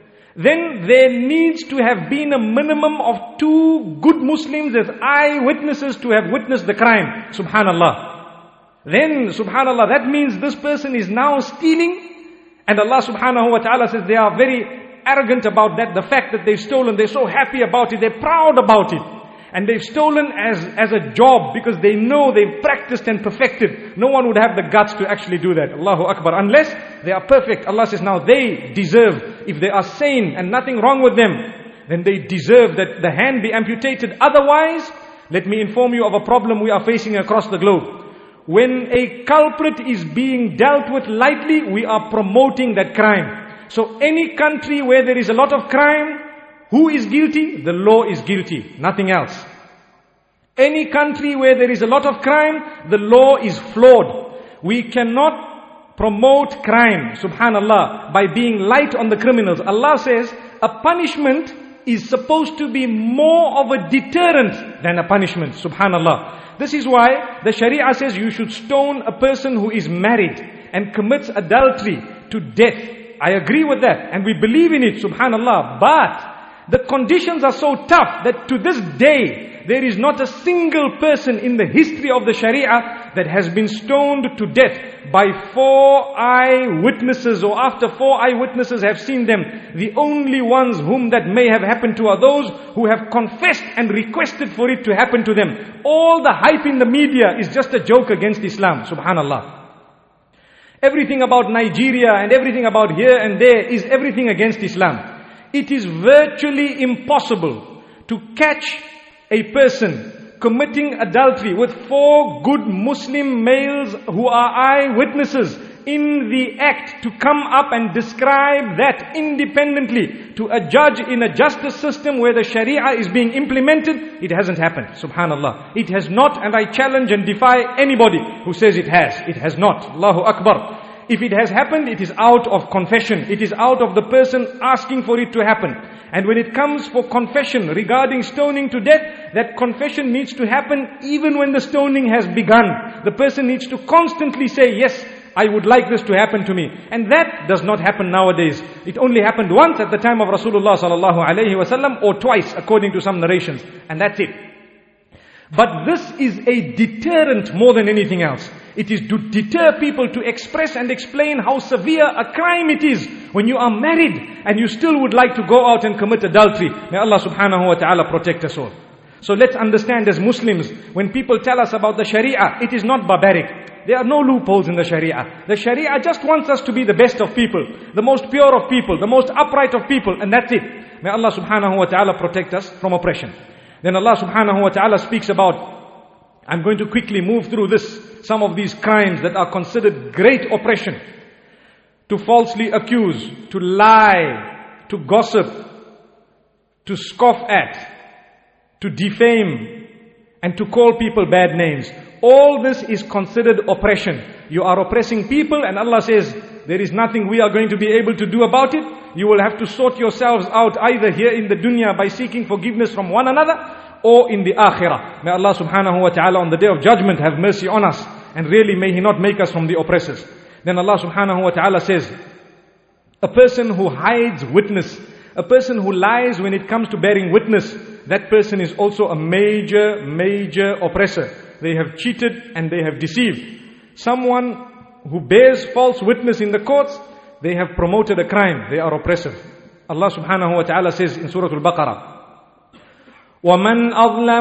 [SPEAKER 2] Then there needs to have been a minimum of 2 good Muslims as eyewitnesses to have witnessed the crime. Subhanallah. Then, subhanallah, that means this person is now stealing. And Allah subhanahu wa ta'ala says they are very arrogant about that. The fact that they've stolen, they're so happy about it, they're proud about it. And they've stolen as a job because they know they've practiced and perfected. No one would have the guts to actually do that. Allahu Akbar. Unless they are perfect. Allah says now they deserve, if they are sane and nothing wrong with them, then they deserve that the hand be amputated. Otherwise, let me inform you of a problem we are facing across the globe. When a culprit is being dealt with lightly, we are promoting that crime. So any country where there is a lot of crime, who is guilty? The law is guilty, nothing else. Any country where there is a lot of crime, the law is flawed. We cannot promote crime, subhanallah, by being light on the criminals. Allah says, a punishment is supposed to be more of a deterrent than a punishment. Subhanallah. This is why the Sharia says you should stone a person who is married and commits adultery to death. I agree with that and we believe in it, subhanallah. But the conditions are so tough that to this day, there is not a single person in the history of the Sharia that has been stoned to death by 4 eyewitnesses, or after 4 eyewitnesses have seen them. The only ones whom that may have happened to are those who have confessed and requested for it to happen to them. All the hype in the media is just a joke against Islam, subhanallah. Everything about Nigeria and everything about here and there is everything against Islam. It is virtually impossible to catch a person committing adultery with 4 good Muslim males who are eyewitnesses in the act, to come up and describe that independently to a judge in a justice system where the Sharia is being implemented. It hasn't happened, subhanallah. It has not, and I challenge and defy anybody who says it has. It has not. Allahu Akbar. If it has happened, it is out of confession. It is out of the person asking for it to happen. And when it comes for confession regarding stoning to death, that confession needs to happen even when the stoning has begun. The person needs to constantly say, yes, I would like this to happen to me. And that does not happen nowadays. It only happened once at the time of Rasulullah sallallahu alaihi wasallam, or twice according to some narrations. And that's it. But this is a deterrent more than anything else. It is to deter people to express and explain how severe a crime it is when you are married and you still would like to go out and commit adultery. May Allah subhanahu wa ta'ala protect us all. So let's understand as Muslims, when people tell us about the Sharia, it is not barbaric. There are no loopholes in the Sharia. The Sharia just wants us to be the best of people, the most pure of people, the most upright of people, and that's it. May Allah subhanahu wa ta'ala protect us from oppression. Then Allah subhanahu wa ta'ala speaks about, I'm going to quickly move through this, some of these crimes that are considered great oppression. To falsely accuse, to lie, to gossip, to scoff at, to defame, and to call people bad names. All this is considered oppression. You are oppressing people, and Allah says, there is nothing we are going to be able to do about it. You will have to sort yourselves out either here in the dunya by seeking forgiveness from one another, or in the akhirah. May Allah subhanahu wa ta'ala on the day of judgment have mercy on us, and really may He not make us from the oppressors. Then Allah subhanahu wa ta'ala says, a person who hides witness, a person who lies when it comes to bearing witness, that person is also a major oppressor. They have cheated and they have deceived. Someone who bears false witness in the courts, they have promoted a crime. They are oppressive. Allah subhanahu wa ta'ala says in Surah Al-Baqarah, وَمَنْ أَظْلَمُ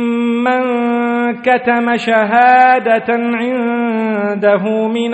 [SPEAKER 2] مِمَّنْ كَتَمَ شَهَادَةً عِنْدَهُ مِنَ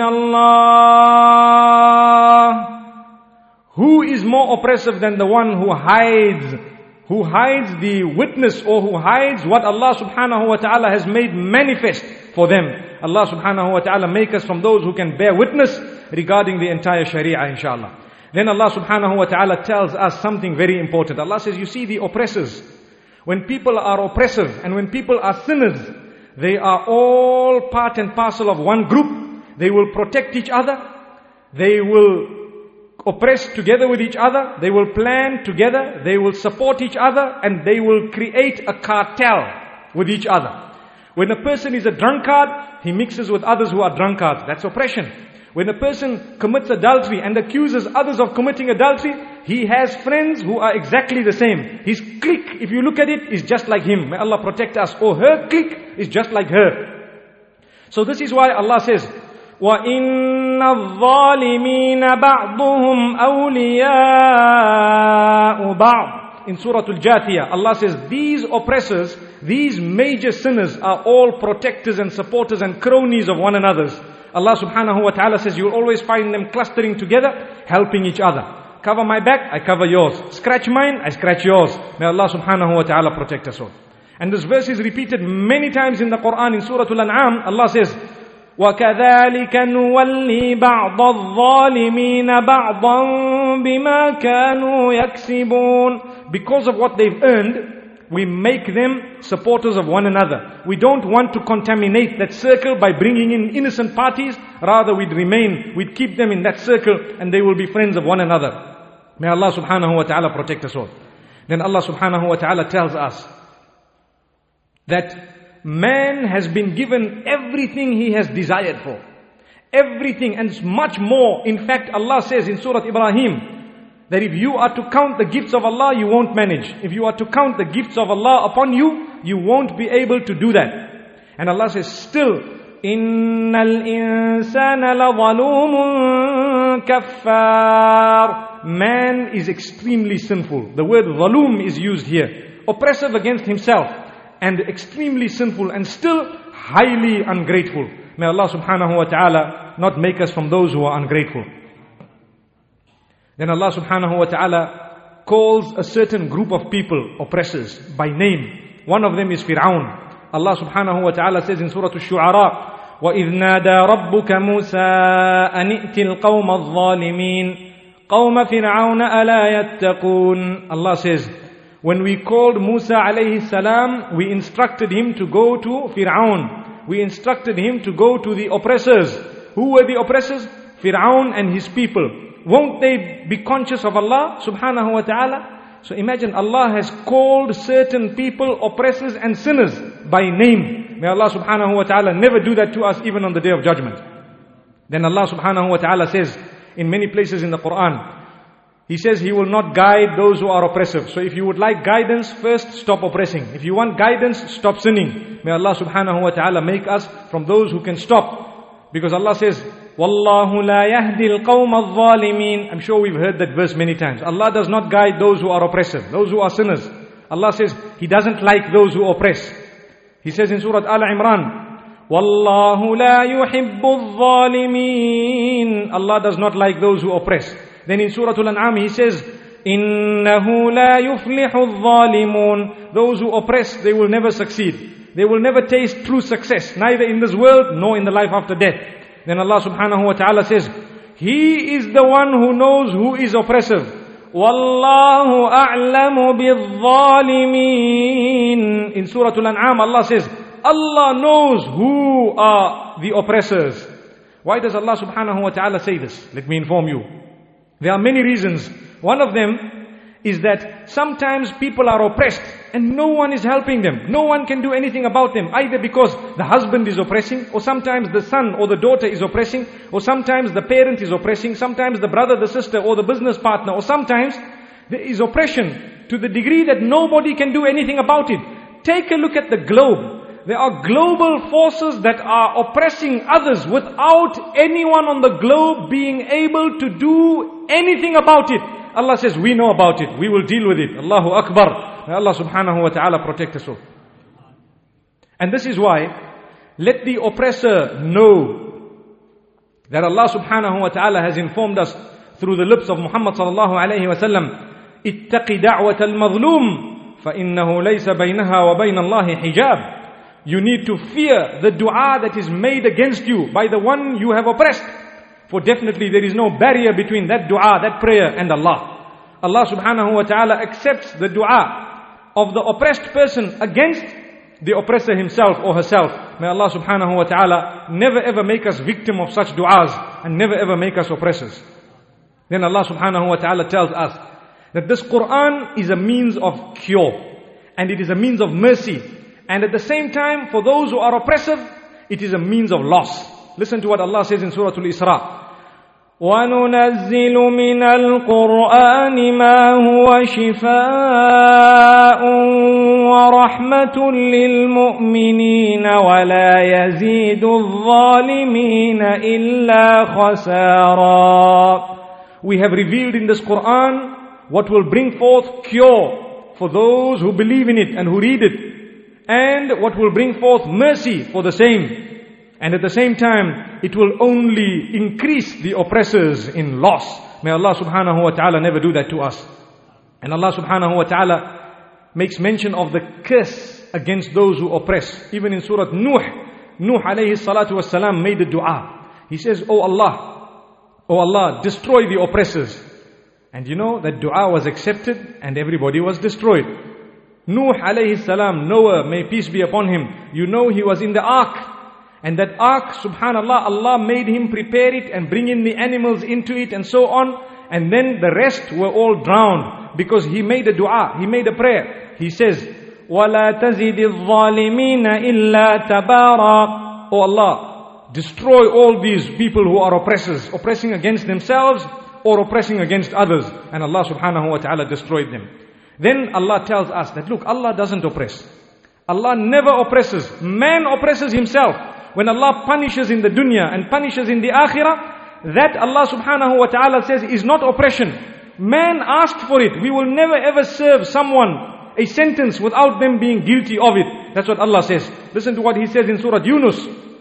[SPEAKER 2] اللَّهِ. Who is more oppressive than the one who hides the witness, or who hides what Allah subhanahu wa ta'ala has made manifest for them. Allah subhanahu wa ta'ala make us from those who can bear witness regarding the entire Sharia, inshallah. Then Allah subhanahu wa ta'ala tells us something very important. Allah says, you see the oppressors, when people are oppressive and when people are sinners, they are all part and parcel of one group. They will protect each other. They will oppress together with each other. They will plan together. They will support each other, and they will create a cartel with each other. When a person is a drunkard, he mixes with others who are drunkards. That's oppression. When a person commits adultery and accuses others of committing adultery, he has friends who are exactly the same. His clique, if you look at it, is just like him. May Allah protect us. Or her clique is just like her. So this is why Allah says, وَإِنَّ الظَّالِمِينَ بَعْضُهُمْ أَوْلِيَاءُ بَعْضٍ. In Surah Al-Jathiyah, Allah says, these oppressors, these major sinners are all protectors and supporters and cronies of one another's. Allah subhanahu wa ta'ala says, you will always find them clustering together, helping each other. Cover my back, I cover yours. Scratch mine, I scratch yours. May Allah subhanahu wa ta'ala protect us all. And this verse is repeated many times in the Quran. In Surah Al-An'am, Allah says, وَكَذَلِكَ نُوَلِّي بَعْضَ الظَّالِمِينَ بَعْضًا بِمَا كَانُوا يَكْسِبُونَ. Because of what they've earned, we make them supporters of one another. We don't want to contaminate that circle by bringing in innocent parties. Rather, we'd keep them in that circle, and they will be friends of one another. May Allah subhanahu wa ta'ala protect us all. Then Allah subhanahu wa ta'ala tells us that man has been given everything he has desired for. Everything and much more. In fact, Allah says in Surah Ibrahim that if you are to count the gifts of Allah, you won't manage. If you are to count the gifts of Allah upon you, you won't be able to do that. And Allah says still, إِنَّ الْإِنسَانَ لَظَلُومٌ كَفَّارٌ. Man is extremely sinful. The word zalum is used here. Oppressive against himself and extremely sinful and still highly ungrateful. May Allah subhanahu wa ta'ala not make us from those who are ungrateful. Then Allah subhanahu wa ta'ala calls a certain group of people oppressors by name. One of them is Fir'aun. Allah subhanahu wa ta'ala says in Surah Al-Shu'ara, وَإِذْ نَادَى رَبُّكَ مُوسَىٰ أَنِ ائْتِ الْقَوْمَ الظَّالِمِينَ قَوْمَ فِرْعَوْنَ أَلَا يَتَّقُونَ. Allah says, when we called Musa alayhi salam, we instructed him to go to Fir'aun. We instructed him to go to the oppressors. Who were the oppressors? Fir'aun and his people. Won't they be conscious of Allah subhanahu wa ta'ala? So imagine Allah has called certain people oppressors and sinners by name. May Allah subhanahu wa ta'ala never do that to us even on the day of judgment. Then Allah subhanahu wa ta'ala says in many places in the Quran, He says He will not guide those who are oppressive. So if you would like guidance, first stop oppressing. If you want guidance, stop sinning. May Allah subhanahu wa ta'ala make us from those who can stop. Because Allah says, Wallahu la yahdi al-qawm al-zalimin. I'm sure we've heard that verse many times. Allah does not guide those who are oppressive, those who are sinners. Allah says He doesn't like those who oppress. He says in Surah Al-Imran, Wallahu la yuhibbu al-zalimin. Allah does not like those who oppress. Then in Surah Al-An'am He says, Innahu la yuflihu al-zalimun. Those who oppress, they will never succeed. They will never taste true success, neither in this world nor in the life after death. Then Allah subhanahu wa ta'ala says, He is the one who knows who is oppressive. Wallahu a'lamu bil-zalimin. In Surah Al-An'am Allah says, Allah knows who are the oppressors. Why does Allah subhanahu wa ta'ala say this? Let me inform you. There are many reasons. One of them is that sometimes people are oppressed and no one is helping them. No one can do anything about them. Either because the husband is oppressing, or sometimes the son or the daughter is oppressing, or sometimes the parent is oppressing, sometimes the brother, the sister, or the business partner, or sometimes there is oppression to the degree that nobody can do anything about it. Take a look at the globe. There are global forces that are oppressing others without anyone on the globe being able to do anything about it. Allah says, we know about it. We will deal with it. Allahu Akbar. May Allah subhanahu wa ta'ala protect us all. And this is why, let the oppressor know that Allah subhanahu wa ta'ala has informed us through the lips of Muhammad sallallahu alayhi wa sallam, ittaqi da'wat al-mazlum, فَإِنَّهُ لَيْسَ بَيْنَهَا وَبَيْنَ اللَّهِ حِجَابٌ. You need to fear the dua that is made against you by the one you have oppressed. For definitely there is no barrier between that dua, that prayer and Allah. Allah subhanahu wa ta'ala accepts the dua of the oppressed person against the oppressor himself or herself. May Allah subhanahu wa ta'ala never ever make us victim of such du'as and never ever make us oppressors. Then Allah subhanahu wa ta'ala tells us that this Quran is a means of cure and it is a means of mercy. And at the same time, for those who are oppressive, it is a means of loss. Listen to what Allah says in Surah Al-Isra. وَنُنَزِّلُ مِنَ الْقُرْآنِ مَا هُوَ شِفَاءٌ وَرَحْمَةٌ لِلْمُؤْمِنِينَ وَلَا يَزِيدُ الظَّالِمِينَ إِلَّا خَسَارًا. We have revealed in this Quran what will bring forth cure for those who believe in it and who read it, and what will bring forth mercy for the same. And at the same time, it will only increase the oppressors in loss. May Allah subhanahu wa ta'ala never do that to us. And Allah subhanahu wa ta'ala makes mention of the curse against those who oppress. Even in Surah Nuh alayhi salatu wassalam made the dua. He says, Oh Allah, destroy the oppressors. And you know that dua was accepted and everybody was destroyed. Nuh alayhi salam, Noah, may peace be upon him, you know he was in the ark. And that ark, subhanallah, Allah made him prepare it and bring in the animals into it and so on. and then the rest were all drowned because he made a dua, he made a prayer. He says, وَلَا تَزِدِ الظَّالِمِينَ إِلَّا تَبَارًا. Oh Allah, destroy all these people who are oppressors, oppressing against themselves or oppressing against others. And Allah subhanahu wa ta'ala destroyed them. Then Allah tells us that look, Allah doesn't oppress. Allah never oppresses. Man oppresses himself. When Allah punishes in the dunya and punishes in the akhirah, that Allah subhanahu wa ta'ala says is not oppression. Man asked for it. We will never ever serve someone a sentence without them being guilty of it. That's what Allah says. Listen to what He says in Surah Yunus.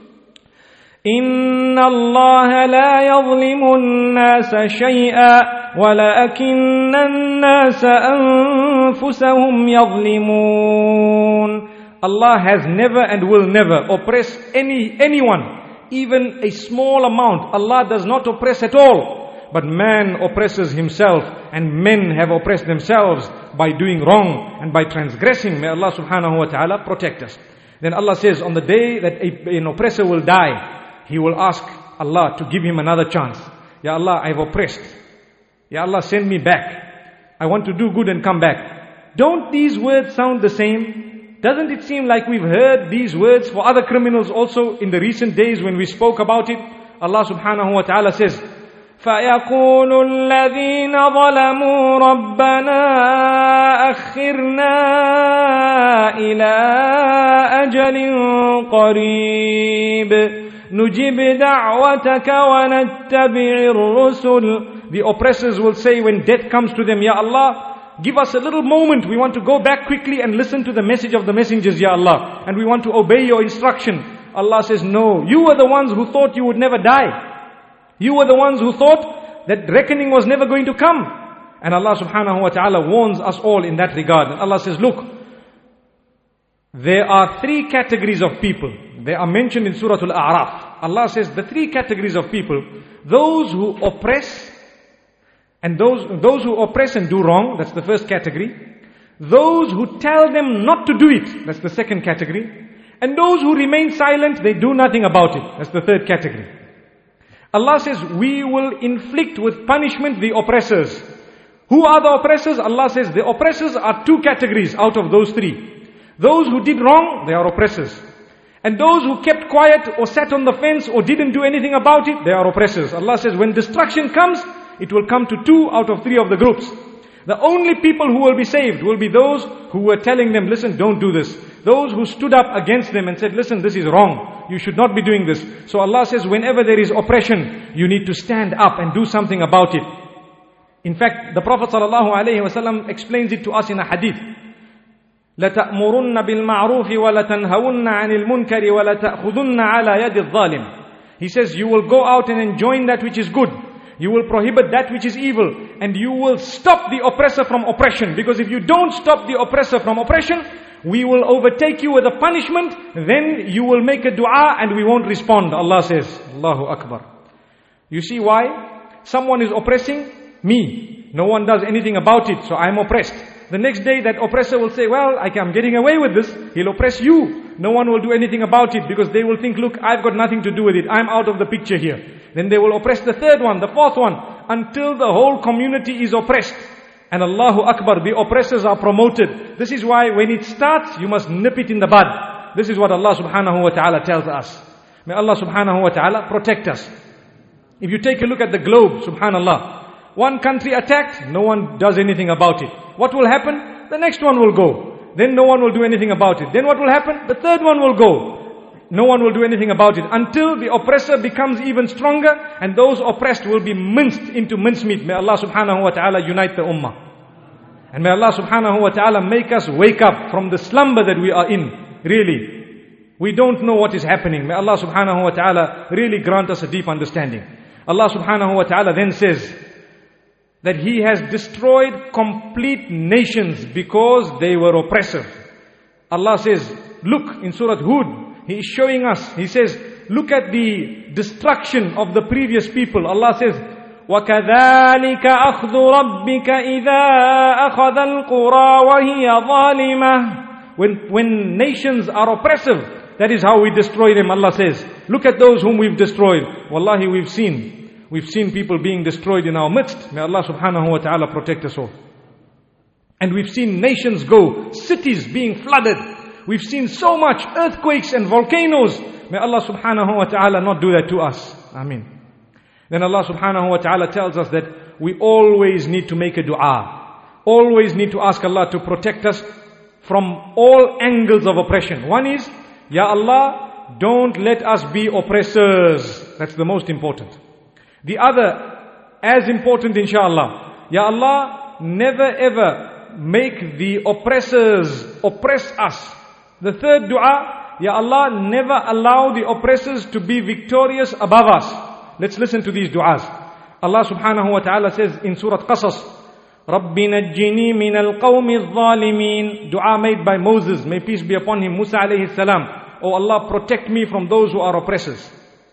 [SPEAKER 2] إِنَّ اللَّهَ لَا يَظْلِمُ النَّاسَ شَيْئًا وَلَكِنَّ النَّاسَ أَنفُسَهُمْ يَظْلِمُونَ. Allah has never and will never oppress anyone, even a small amount. Allah does not oppress at all. But man oppresses himself, and men have oppressed themselves by doing wrong and by transgressing. May Allah subhanahu wa ta'ala protect us. Then Allah says, on the day that an oppressor will die, he will ask Allah to give him another chance. Ya Allah, I have oppressed. Ya Allah, send me back. I want to do good and come back. Don't these words sound the same? Doesn't it seem like we've heard these words for other criminals also in the recent days when we spoke about it? Allah subhanahu wa ta'ala says, فَيَقُولُ الَّذِينَ ظَلَمُوا رَبَّنَا أَخِّرْنَا إِلَىٰ أَجَلٍ قَرِيبٍ نُجِبْ دَعْوَتَكَ وَنَتَّبِعِ الرُّسُلِ. The oppressors will say when death comes to them, Ya Allah, give us a little moment. We want to go back quickly and listen to the message of the messengers, Ya Allah. And we want to obey your instruction. Allah says, no, you were the ones who thought you would never die. You were the ones who thought that reckoning was never going to come. And Allah subhanahu wa ta'ala warns us all in that regard. And Allah says, look, there are three categories of people. They are mentioned in Surah Al-A'raf. Allah says the three categories of people: those who oppress, and those who oppress and do wrong, that's the first category. Those who tell them not to do it, that's the second category. And those who remain silent, they do nothing about it, that's the third category. Allah says, we will inflict with punishment the oppressors. Who are the oppressors? Allah says, the oppressors are two categories out of those three. Those who did wrong, they are oppressors. And those who kept quiet or sat on the fence or didn't do anything about it, they are oppressors. Allah says, when destruction comes, it will come to 2 out of 3 of the groups. The only people who will be saved will be those who were telling them, listen, don't do this. Those who stood up against them and said, listen, this is wrong. You should not be doing this. So Allah says, whenever there is oppression, you need to stand up and do something about it. In fact, the Prophet ﷺ explains it to us in a hadith. لَتَأْمُرُنَّ بِالْمَعْرُوفِ وَلَتَنْهَوُنَّ عَنِ الْمُنْكَرِ وَلَتَأْخُذُنَّ عَلَى يَدِ الظَّالِمِ. He says, you will go out and enjoin that which is good. You will prohibit that which is evil. And you will stop the oppressor from oppression. Because if you don't stop the oppressor from oppression, we will overtake you with a punishment. Then you will make a dua and we won't respond. Allah says, Allahu Akbar. You see why? Someone is oppressing me. No one does anything about it, so I'm oppressed. The next day that oppressor will say, well, I'm getting away with this. He'll oppress you. No one will do anything about it because they will think, look, I've got nothing to do with it. I'm out of the picture here. Then they will oppress the third one, the fourth one, until the whole community is oppressed. And Allahu Akbar, the oppressors are promoted. This is why when it starts, you must nip it in the bud. This is what Allah subhanahu wa ta'ala tells us. May Allah subhanahu wa ta'ala protect us. If you take a look at the globe, subhanallah, one country attacked, no one does anything about it. What will happen? The next one will go. Then no one will do anything about it. Then what will happen? The third one will go. No one will do anything about it until the oppressor becomes even stronger and those oppressed will be minced into mincemeat. May Allah subhanahu wa ta'ala unite the ummah. And may Allah subhanahu wa ta'ala make us wake up from the slumber that we are in. Really. We don't know what is happening. May Allah subhanahu wa ta'ala really grant us a deep understanding. Allah subhanahu wa ta'ala then says that He has destroyed complete nations because they were oppressive. Allah says, look in Surah Hud, He is showing us, He says, look at the destruction of the previous people. Allah says, وَكَذَلِكَ أَخْذُ رَبِّكَ إِذَا أَخَذَ الْقُرَى وَهِيَ ظَالِمَةٌ. When nations are oppressive, that is how we destroy them, Allah says. Look at those whom we've destroyed. Wallahi, we've seen We've seen people being destroyed in our midst. May Allah subhanahu wa ta'ala protect us all. And we've seen nations go, cities being flooded. We've seen so much earthquakes and volcanoes. May Allah subhanahu wa ta'ala not do that to us. Ameen. Then Allah subhanahu wa ta'ala tells us that we always need to make a dua. Always need to ask Allah to protect us from all angles of oppression. One is, Ya Allah, don't let us be oppressors. That's the most important. The other, as important inshallah, Ya Allah, never ever make the oppressors oppress us. The third dua, Ya Allah, never allow the oppressors to be victorious above us. Let's listen to these du'as. Allah subhanahu wa ta'ala says in Surah Qasas, رَبِّ نَجِّنِي مِنَ الْقَوْمِ الظَّالِمِينَ. Dua made by Moses, may peace be upon him, Musa alayhi salam. Oh Allah, protect me from those who are oppressors.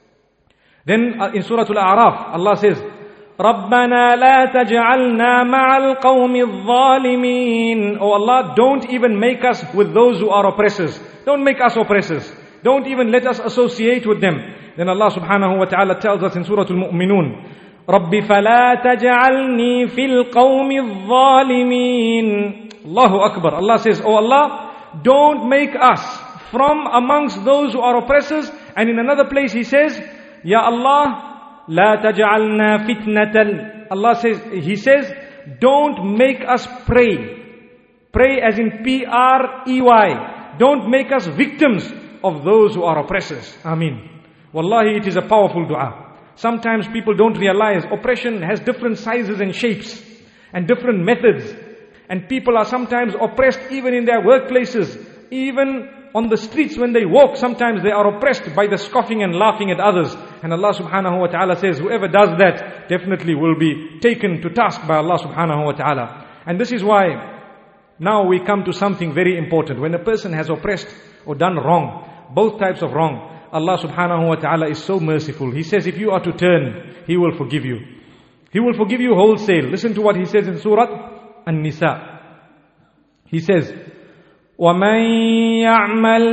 [SPEAKER 2] Then in Surah Al-A'raf, Allah says, رَبَّنَا لَا تَجْعَلْنَا مَعَ الْقَوْمِ الظَّالِمِينَ. Oh Allah, don't even make us with those who are oppressors. Don't make us oppressors. Don't even let us associate with them. Then Allah subhanahu wa ta'ala tells us in Surah Al-Mu'minun, رَبِّ فَلَا تَجْعَلْنِي فِي الْقَوْمِ الظَّالِمِينَ. Allahu Akbar. Allah says, Oh Allah, don't make us from amongst those who are oppressors. And in another place He says, Ya Allah, لا تجعلنا فتنة. Allah says, He says, don't make us prey. Prey as in P-R-E-Y. Don't make us victims of those who are oppressors. Ameen. Wallahi, it is a powerful dua. Sometimes people don't realize oppression has different sizes and shapes and different methods. And people are sometimes oppressed even in their workplaces, even on the streets when they walk. Sometimes they are oppressed by the scoffing and laughing at others. And Allah subhanahu wa ta'ala says, whoever does that definitely will be taken to task by Allah subhanahu wa ta'ala. And this is why now we come to something very important. When a person has oppressed or done wrong, both types of wrong, Allah subhanahu wa ta'ala is so merciful. He says if you are to turn, He will forgive you. He will forgive you wholesale. Listen to what He says in Surah An-Nisa. He says, وَمَنْ يَعْمَلْ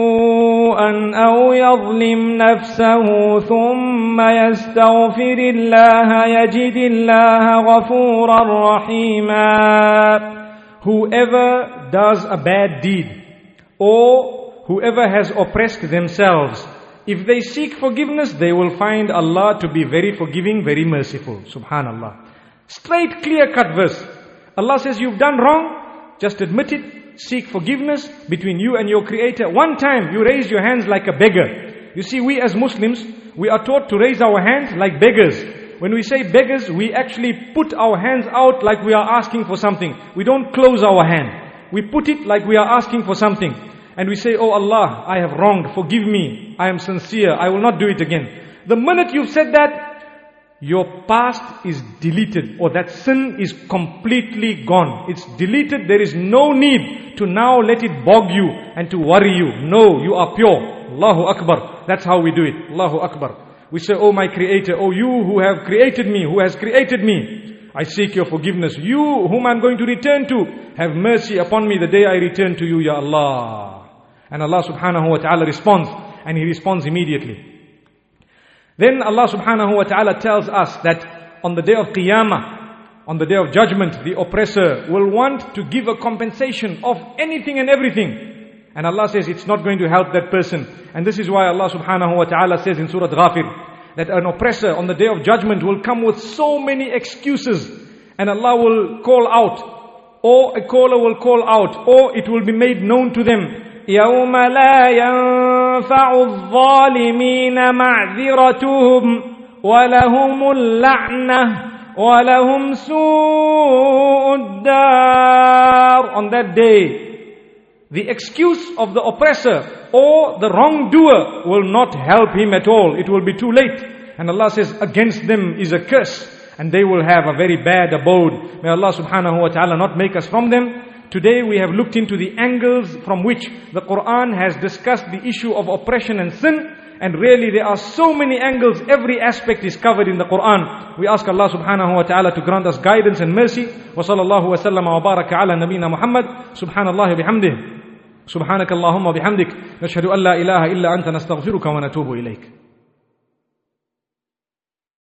[SPEAKER 2] سُوءًا أَوْ يَظْلِمْ نَفْسَهُ ثُمَّ يَسْتَغْفِرِ اللَّهَ يَجِدِ اللَّهَ غَفُورًا رَحِيمًا. Whoever does a bad deed, or whoever has oppressed themselves, if they seek forgiveness, they will find Allah to be very forgiving, very merciful. Subhanallah. Straight, clear-cut verse. Allah says, you've done wrong, just admit it, seek forgiveness between you and your Creator. One time, you raise your hands like a beggar. You see, we as Muslims, we are taught to raise our hands like beggars. When we say beggars, we actually put our hands out like we are asking for something. We don't close our hand. We put it like we are asking for something. And we say, Oh Allah, I have wronged, forgive me, I am sincere, I will not do it again. The minute you've said that, your past is deleted, or that sin is completely gone. It's deleted. There is no need to now let it bog you and to worry you. No, you are pure. Allahu Akbar. That's how we do it. Allahu Akbar. We say, Oh my Creator, oh you who have created me, who has created me, I seek your forgiveness. You whom I'm going to return to, have mercy upon me the day I return to you, Ya Allah. And Allah subhanahu wa ta'ala responds, and He responds immediately. Then Allah subhanahu wa ta'ala tells us that on the day of Qiyamah, on the day of judgment, the oppressor will want to give a compensation of anything and everything. And Allah says it's not going to help that person. And this is why Allah subhanahu wa ta'ala says in Surah Ghafir, that an oppressor on the day of judgment will come with so many excuses. And Allah will call out, or a caller will call out, or it will be made known to them, يَوْمَ لَا يَنْفَعُ الظَّالِمِينَ مَعْذِرَتُهُمْ وَلَهُمُ اللَّعْنَةُ وَلَهُمْ سُوءُ الدَّارِ. On that day, the excuse of the oppressor or the wrongdoer will not help him at all. It will be too late. And Allah says, against them is a curse, and they will have a very bad abode. May Allah subhanahu wa ta'ala not make us from them. Today we have looked into the angles from which the Quran has discussed the issue of oppression and sin. And really there are so many angles, every aspect is covered in the Quran. We ask Allah subhanahu wa ta'ala to grant us guidance and mercy. Wa sallallahu wa sallam wa baraka ala nabiyyina Muhammad. Subhanallah bihamdih. Subhanakallahumma bihamdik. Nashhadu an la ilaha illa anta nastaghfiruka wa natubu ilayk.